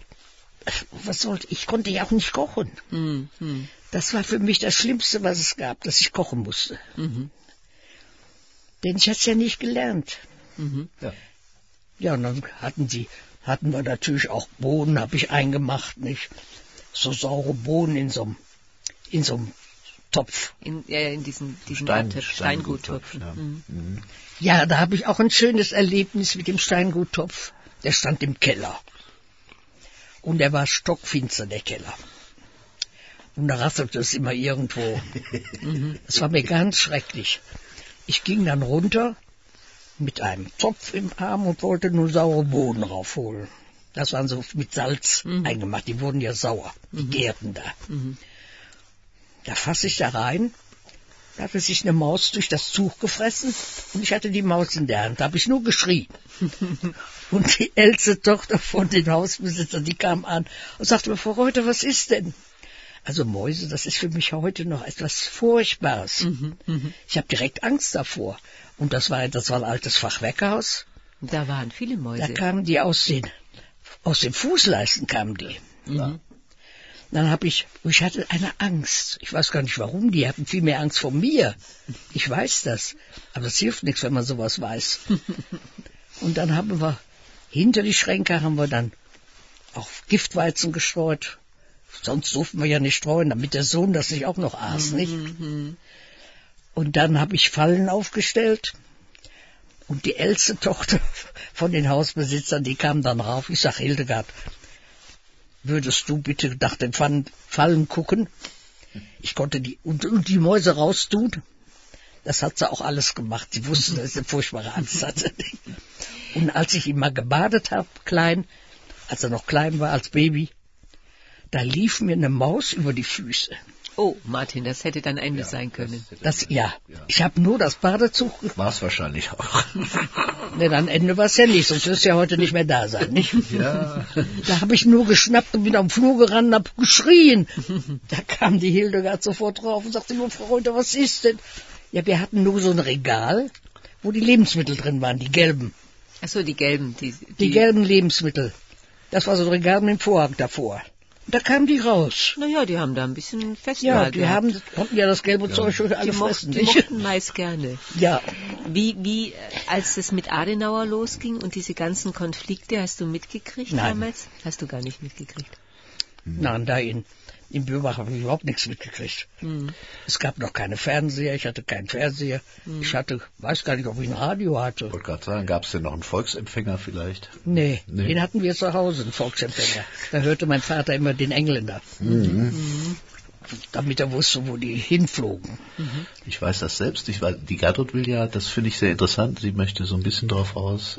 Ich konnte ja auch nicht kochen. Das war für mich das Schlimmste, was es gab, dass ich kochen musste. Denn ich hatte es ja nicht gelernt. Ja, und dann hatten wir natürlich auch Bohnen, habe ich eingemacht, nicht? So saure Bohnen in so einem Topf. In diesen Steinguttopfen. Ja, da habe ich auch ein schönes Erlebnis mit dem Steinguttopf. Der stand im Keller. Und der war stockfinster, der Keller. Und da rasselte es immer irgendwo. Das war mir ganz schrecklich. Ich ging dann runter mit einem Topf im Arm und wollte nur saure Bohnen raufholen. Das waren so mit Salz eingemacht, die wurden ja sauer, die gärten da. Da fasse ich da rein, da hatte sich eine Maus durch das Tuch gefressen und ich hatte die Maus in der Hand, da habe ich nur geschrien. Und die älteste Tochter von den Hausbesitzern, die kam an und sagte mir, Frau Reuter, was ist denn? Also Mäuse, das ist für mich heute noch etwas Furchtbares. Ich habe direkt Angst davor. Und das war ein altes Fachwerkhaus. Da waren viele Mäuse. Da kamen die aus den Fußleisten kamen die. Dann ich hatte eine Angst. Ich weiß gar nicht warum, die hatten viel mehr Angst vor mir. Ich weiß das. Aber es hilft nichts, wenn man sowas weiß. Und dann haben wir, hinter die Schränke haben wir dann auch Giftweizen gestreut. Sonst durften wir ja nicht streuen, damit der Sohn das nicht auch noch aß, nicht? Und dann habe ich Fallen aufgestellt. Und die älteste Tochter von den Hausbesitzern, die kam dann rauf. Ich sag, Hildegard, würdest du bitte nach den Fallen gucken? Ich konnte die Mäuse raustun. Das hat sie auch alles gemacht. Sie wusste, dass sie eine furchtbare Angst hatte. Und als ich ihn mal gebadet habe, als er noch klein war, als Baby, da lief mir eine Maus über die Füße. Oh, Martin, das hätte dann Ende sein können. Ich habe nur das Badetuch. War es wahrscheinlich auch. Ne, dann Ende war es ja nicht, sonst wirst du ja heute nicht mehr da sein, nicht? Ja. Da habe ich nur geschnappt und bin am Flur gerannt und hab geschrien. Da kam die Hildegard sofort drauf und sagte, Frau Reuter, was ist denn? Ja, wir hatten nur so ein Regal, wo die Lebensmittel drin waren, die gelben. Ach so, die gelben. Die gelben Lebensmittel. Das war so ein Regal mit dem Vorhang davor. Da kamen die raus. Naja, die haben da ein bisschen festgehalten. Ja, die konnten ja das gelbe Zeug schon alle fressen. Die mochten Mais gerne. Ja. Wie, als es mit Adenauer losging und diese ganzen Konflikte, hast du mitgekriegt damals? Hast du gar nicht mitgekriegt? Nein, da in Böbach habe ich überhaupt nichts mitgekriegt. Es gab noch keine Fernseher, ich hatte keinen Fernseher. Ich weiß gar nicht, ob ich ein Radio hatte. Ich wollte gerade sagen, gab es denn noch einen Volksempfänger vielleicht? Nee, den hatten wir zu Hause, einen Volksempfänger. Da hörte mein Vater immer den Engländer. Damit er wusste, wo die hinflogen. Ich weiß das selbst. Die Gertrud will ja, das finde ich sehr interessant, sie möchte so ein bisschen drauf raus,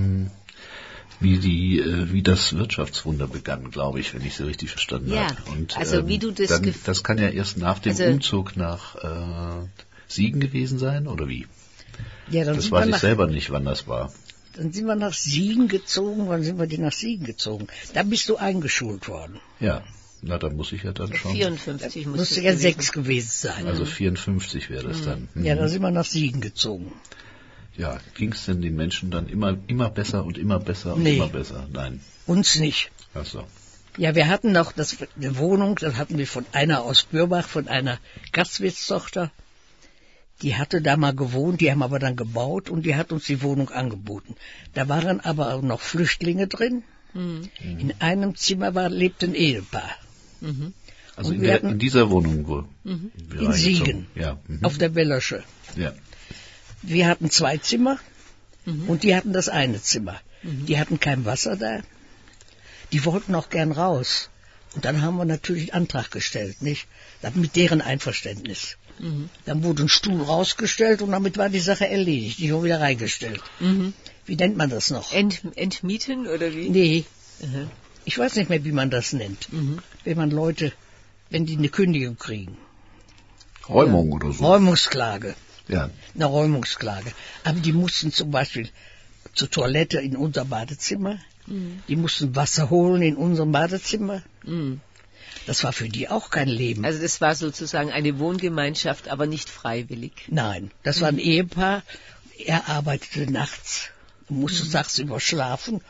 wie das Wirtschaftswunder begann, glaube ich, wenn ich sie richtig verstanden habe. Und also wie du das... das kann ja erst nach dem Umzug nach Siegen gewesen sein, oder wie? Ja, dann das weiß ich selber nicht, wann das war. Dann sind wir nach Siegen gezogen. Wann sind wir denn nach Siegen gezogen? Da bist du eingeschult worden. Ja, na, da muss ich ja dann schon... 54 musste ja 6 gewesen sein. Also 54 wäre das dann. Ja, da sind wir nach Siegen gezogen. Ja, ging es denn den Menschen dann immer besser und immer besser und immer besser? Nein. Uns nicht. Ach so. Ja, wir hatten noch eine Wohnung, das hatten wir von einer aus Bürbach, von einer Gastwirtstochter. Die hatte da mal gewohnt, die haben aber dann gebaut und die hat uns die Wohnung angeboten. Da waren aber auch noch Flüchtlinge drin. In einem Zimmer lebte ein Ehepaar. Also in dieser Wohnung, wo wir in Siegen, auf der Bellersche. Ja. Wir hatten 2 Zimmer und die hatten das eine Zimmer. Die hatten kein Wasser da. Die wollten auch gern raus. Und dann haben wir natürlich einen Antrag gestellt, nicht? Mit deren Einverständnis. Dann wurde ein Stuhl rausgestellt und damit war die Sache erledigt. Die wurde wieder reingestellt. Wie nennt man das noch? Entmieten oder wie? Nee. Ich weiß nicht mehr, wie man das nennt. Wenn die eine Kündigung kriegen. Räumung oder so. Räumungsklage. Ja. Eine Räumungsklage. Aber die mussten zum Beispiel zur Toilette in unser Badezimmer. Die mussten Wasser holen in unserem Badezimmer. Das war für die auch kein Leben. Also das war sozusagen eine Wohngemeinschaft, aber nicht freiwillig. Nein, das war ein Ehepaar. Er arbeitete nachts und musste tags über schlafen.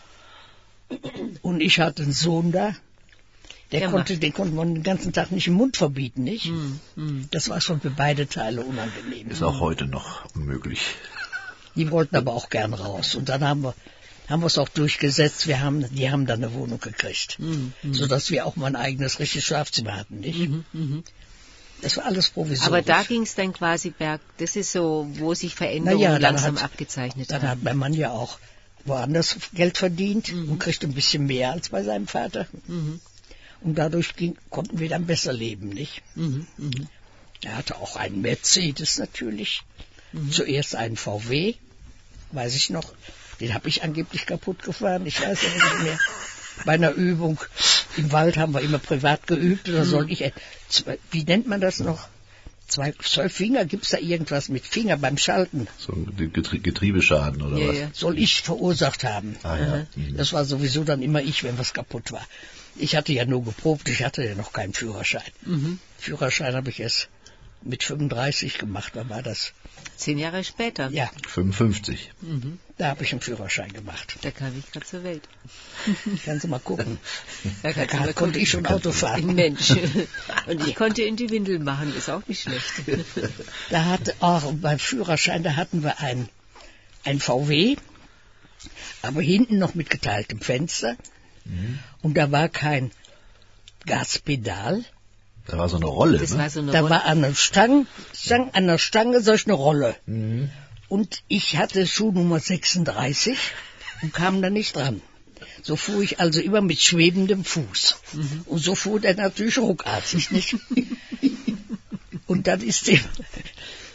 Und ich hatte einen Sohn da. Den konnte man den ganzen Tag nicht im Mund verbieten, nicht? Das war schon für beide Teile unangenehm. Ist auch heute noch unmöglich. Die wollten aber auch gern raus. Und dann haben wir es auch durchgesetzt. Die haben dann eine Wohnung gekriegt. Sodass wir auch mal ein eigenes richtiges Schlafzimmer hatten, nicht? Das war alles provisorisch. Aber da ging es dann quasi das ist so, wo sich Veränderungen langsam abgezeichnet haben. Dann hat mein Mann ja auch woanders Geld verdient und kriegte ein bisschen mehr als bei seinem Vater. Und dadurch konnten wir dann besser leben, nicht? Er hatte auch einen Mercedes natürlich. Zuerst einen VW, weiß ich noch. Den habe ich angeblich kaputt gefahren. Ich weiß aber nicht mehr. Bei einer Übung im Wald haben wir immer privat geübt. Da soll ich, wie nennt man das noch? 12 Finger, gibt's da irgendwas mit Finger beim Schalten? So ein Getriebeschaden oder was? Ja. Soll ich verursacht haben. Das war sowieso dann immer ich, wenn was kaputt war. Ich hatte ja nur geprobt, ich hatte ja noch keinen Führerschein. Führerschein habe ich erst mit 35 gemacht, wann war das? 10 Jahre später? Ja. 55. Da habe ich einen Führerschein gemacht. Da kam ich gerade zur Welt. Kannst du mal gucken. Da konnte ich schon Auto fahren. Mensch. Und ich konnte in die Windel machen, ist auch nicht schlecht. Beim Führerschein, da hatten wir ein VW, aber hinten noch mit geteiltem Fenster. Und da war kein Gaspedal. Da war so eine Rolle, Da war an der Stange solch eine Rolle. Und ich hatte Schuhnummer 36 und kam da nicht dran. So fuhr ich also immer mit schwebendem Fuß. Und so fuhr der natürlich ruckartig, nicht? Und dann ist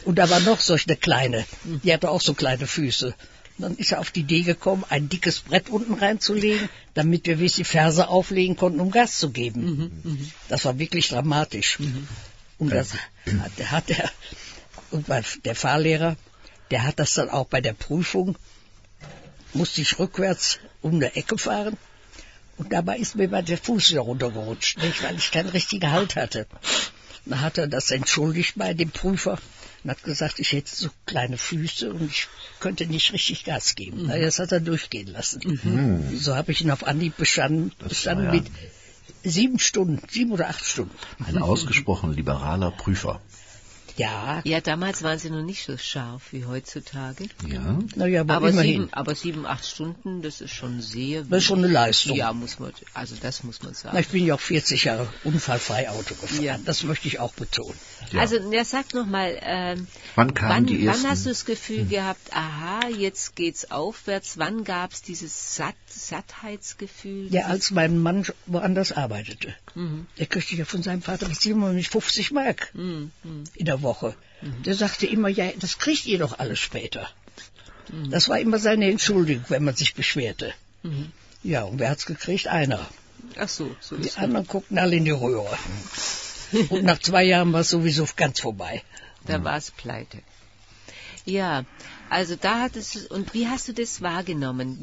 Und da war noch solch eine kleine, die hatte auch so kleine Füße. Und dann ist er auf die Idee gekommen, ein dickes Brett unten reinzulegen, damit wir die Ferse auflegen konnten, um Gas zu geben. Das war wirklich dramatisch. Und das hat er, und der Fahrlehrer, der hat das dann auch bei der Prüfung, musste ich rückwärts um eine Ecke fahren. Und dabei ist mir der Fuß wieder runtergerutscht, nicht, weil ich keinen richtigen Halt hatte. Dann hat er das entschuldigt bei dem Prüfer und hat gesagt, ich hätte so kleine Füße und ich könnte nicht richtig Gas geben. Das hat er durchgehen lassen. So habe ich ihn auf Anhieb bestanden mit 7 oder 8 Stunden. Ein ausgesprochen liberaler Prüfer. Ja. Ja, damals waren sie noch nicht so scharf wie heutzutage. Ja. Naja, aber immerhin. 7, 8 Stunden, das ist schon sehr... Das ist schon eine Leistung. Ja, das muss man sagen. Na, ich bin ja auch 40 Jahre unfallfrei Auto gefahren. Ja. Das möchte ich auch betonen. Ja. Also, sag noch mal, Wann wann hast du das Gefühl gehabt, aha, jetzt geht's aufwärts? Wann gab's dieses Sattheitsgefühl? Ja, als mein Mann woanders arbeitete. Der kriegte ja von seinem Vater 50 Mark in der Woche. Der sagte immer, ja, das kriegt ihr doch alles später. Das war immer seine Entschuldigung, wenn man sich beschwerte. Ja, und wer hat's gekriegt? Einer. Ach so Die ist es. anderen guckten alle in die Röhre. Und nach 2 Jahren war es sowieso ganz vorbei. Da war es pleite. Ja, also da hat es, und wie hast du das wahrgenommen?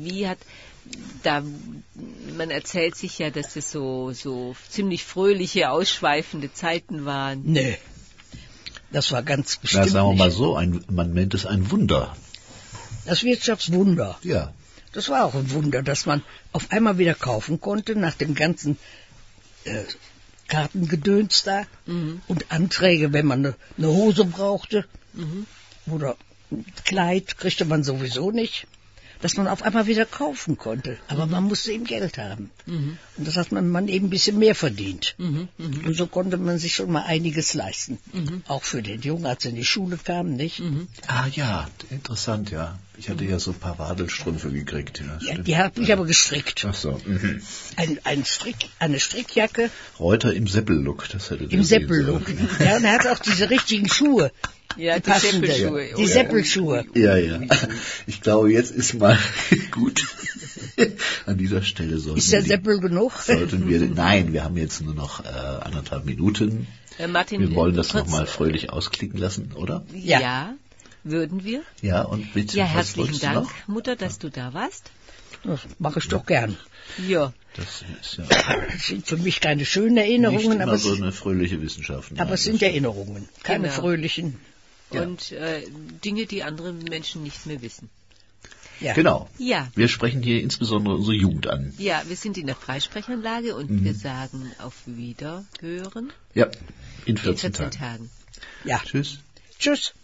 Man erzählt sich ja, dass es so ziemlich fröhliche, ausschweifende Zeiten waren. Nee, das war ganz bestimmt Na, sagen wir mal nicht. so, man nennt es ein Wunder. Das Wirtschaftswunder. Ja. Das war auch ein Wunder, dass man auf einmal wieder kaufen konnte, nach dem ganzen Kartengedöns da und Anträge, wenn man eine Hose brauchte oder ein Kleid, kriegte man sowieso nicht, dass man auf einmal wieder kaufen konnte. Aber man musste eben Geld haben. Und das hat man eben ein bisschen mehr verdient. Und so konnte man sich schon mal einiges leisten. Auch für den Jungen, als er in die Schule kam, nicht? Ah ja, interessant, ja. Ich hatte ja so ein paar Wadelstrümpfe gekriegt. Ja, Ja, stimmt. die habe ich aber gestrickt. Ach so. Eine Strickjacke Reuter im Seppellook, das hätte im Seppellook. Ja, und er hat auch diese richtigen Schuhe. Ja, die passende. Seppelschuhe. Die Seppelschuhe. Ja, ja. Ich glaube, jetzt ist mal gut. An dieser Stelle Ist der Seppel genug? sollten wir, nein, wir haben jetzt nur noch 1,5 Minuten. Martin, Wir wollen das kurz- nochmal fröhlich ausklingen lassen, oder? Ja, würden wir. Ja, und bitte. Ja, was herzlichen wolltest du Dank, noch? Mutter, dass du da warst. Das mache ich doch gern. Ja, Das ist ja Das sind für mich keine schönen nicht Erinnerungen, immer aber, so eine fröhliche Wissenschaft. aber es sind Erinnerungen, keine Genau. fröhlichen. Ja. und Dinge, die andere Menschen nicht mehr wissen. Ja. Genau. Ja. Wir sprechen hier insbesondere unsere Jugend an. Ja, wir sind in der Freisprechanlage und wir sagen auf Wiederhören Ja, in in 14 14 Tagen. Tagen. Ja. Tschüss. Tschüss.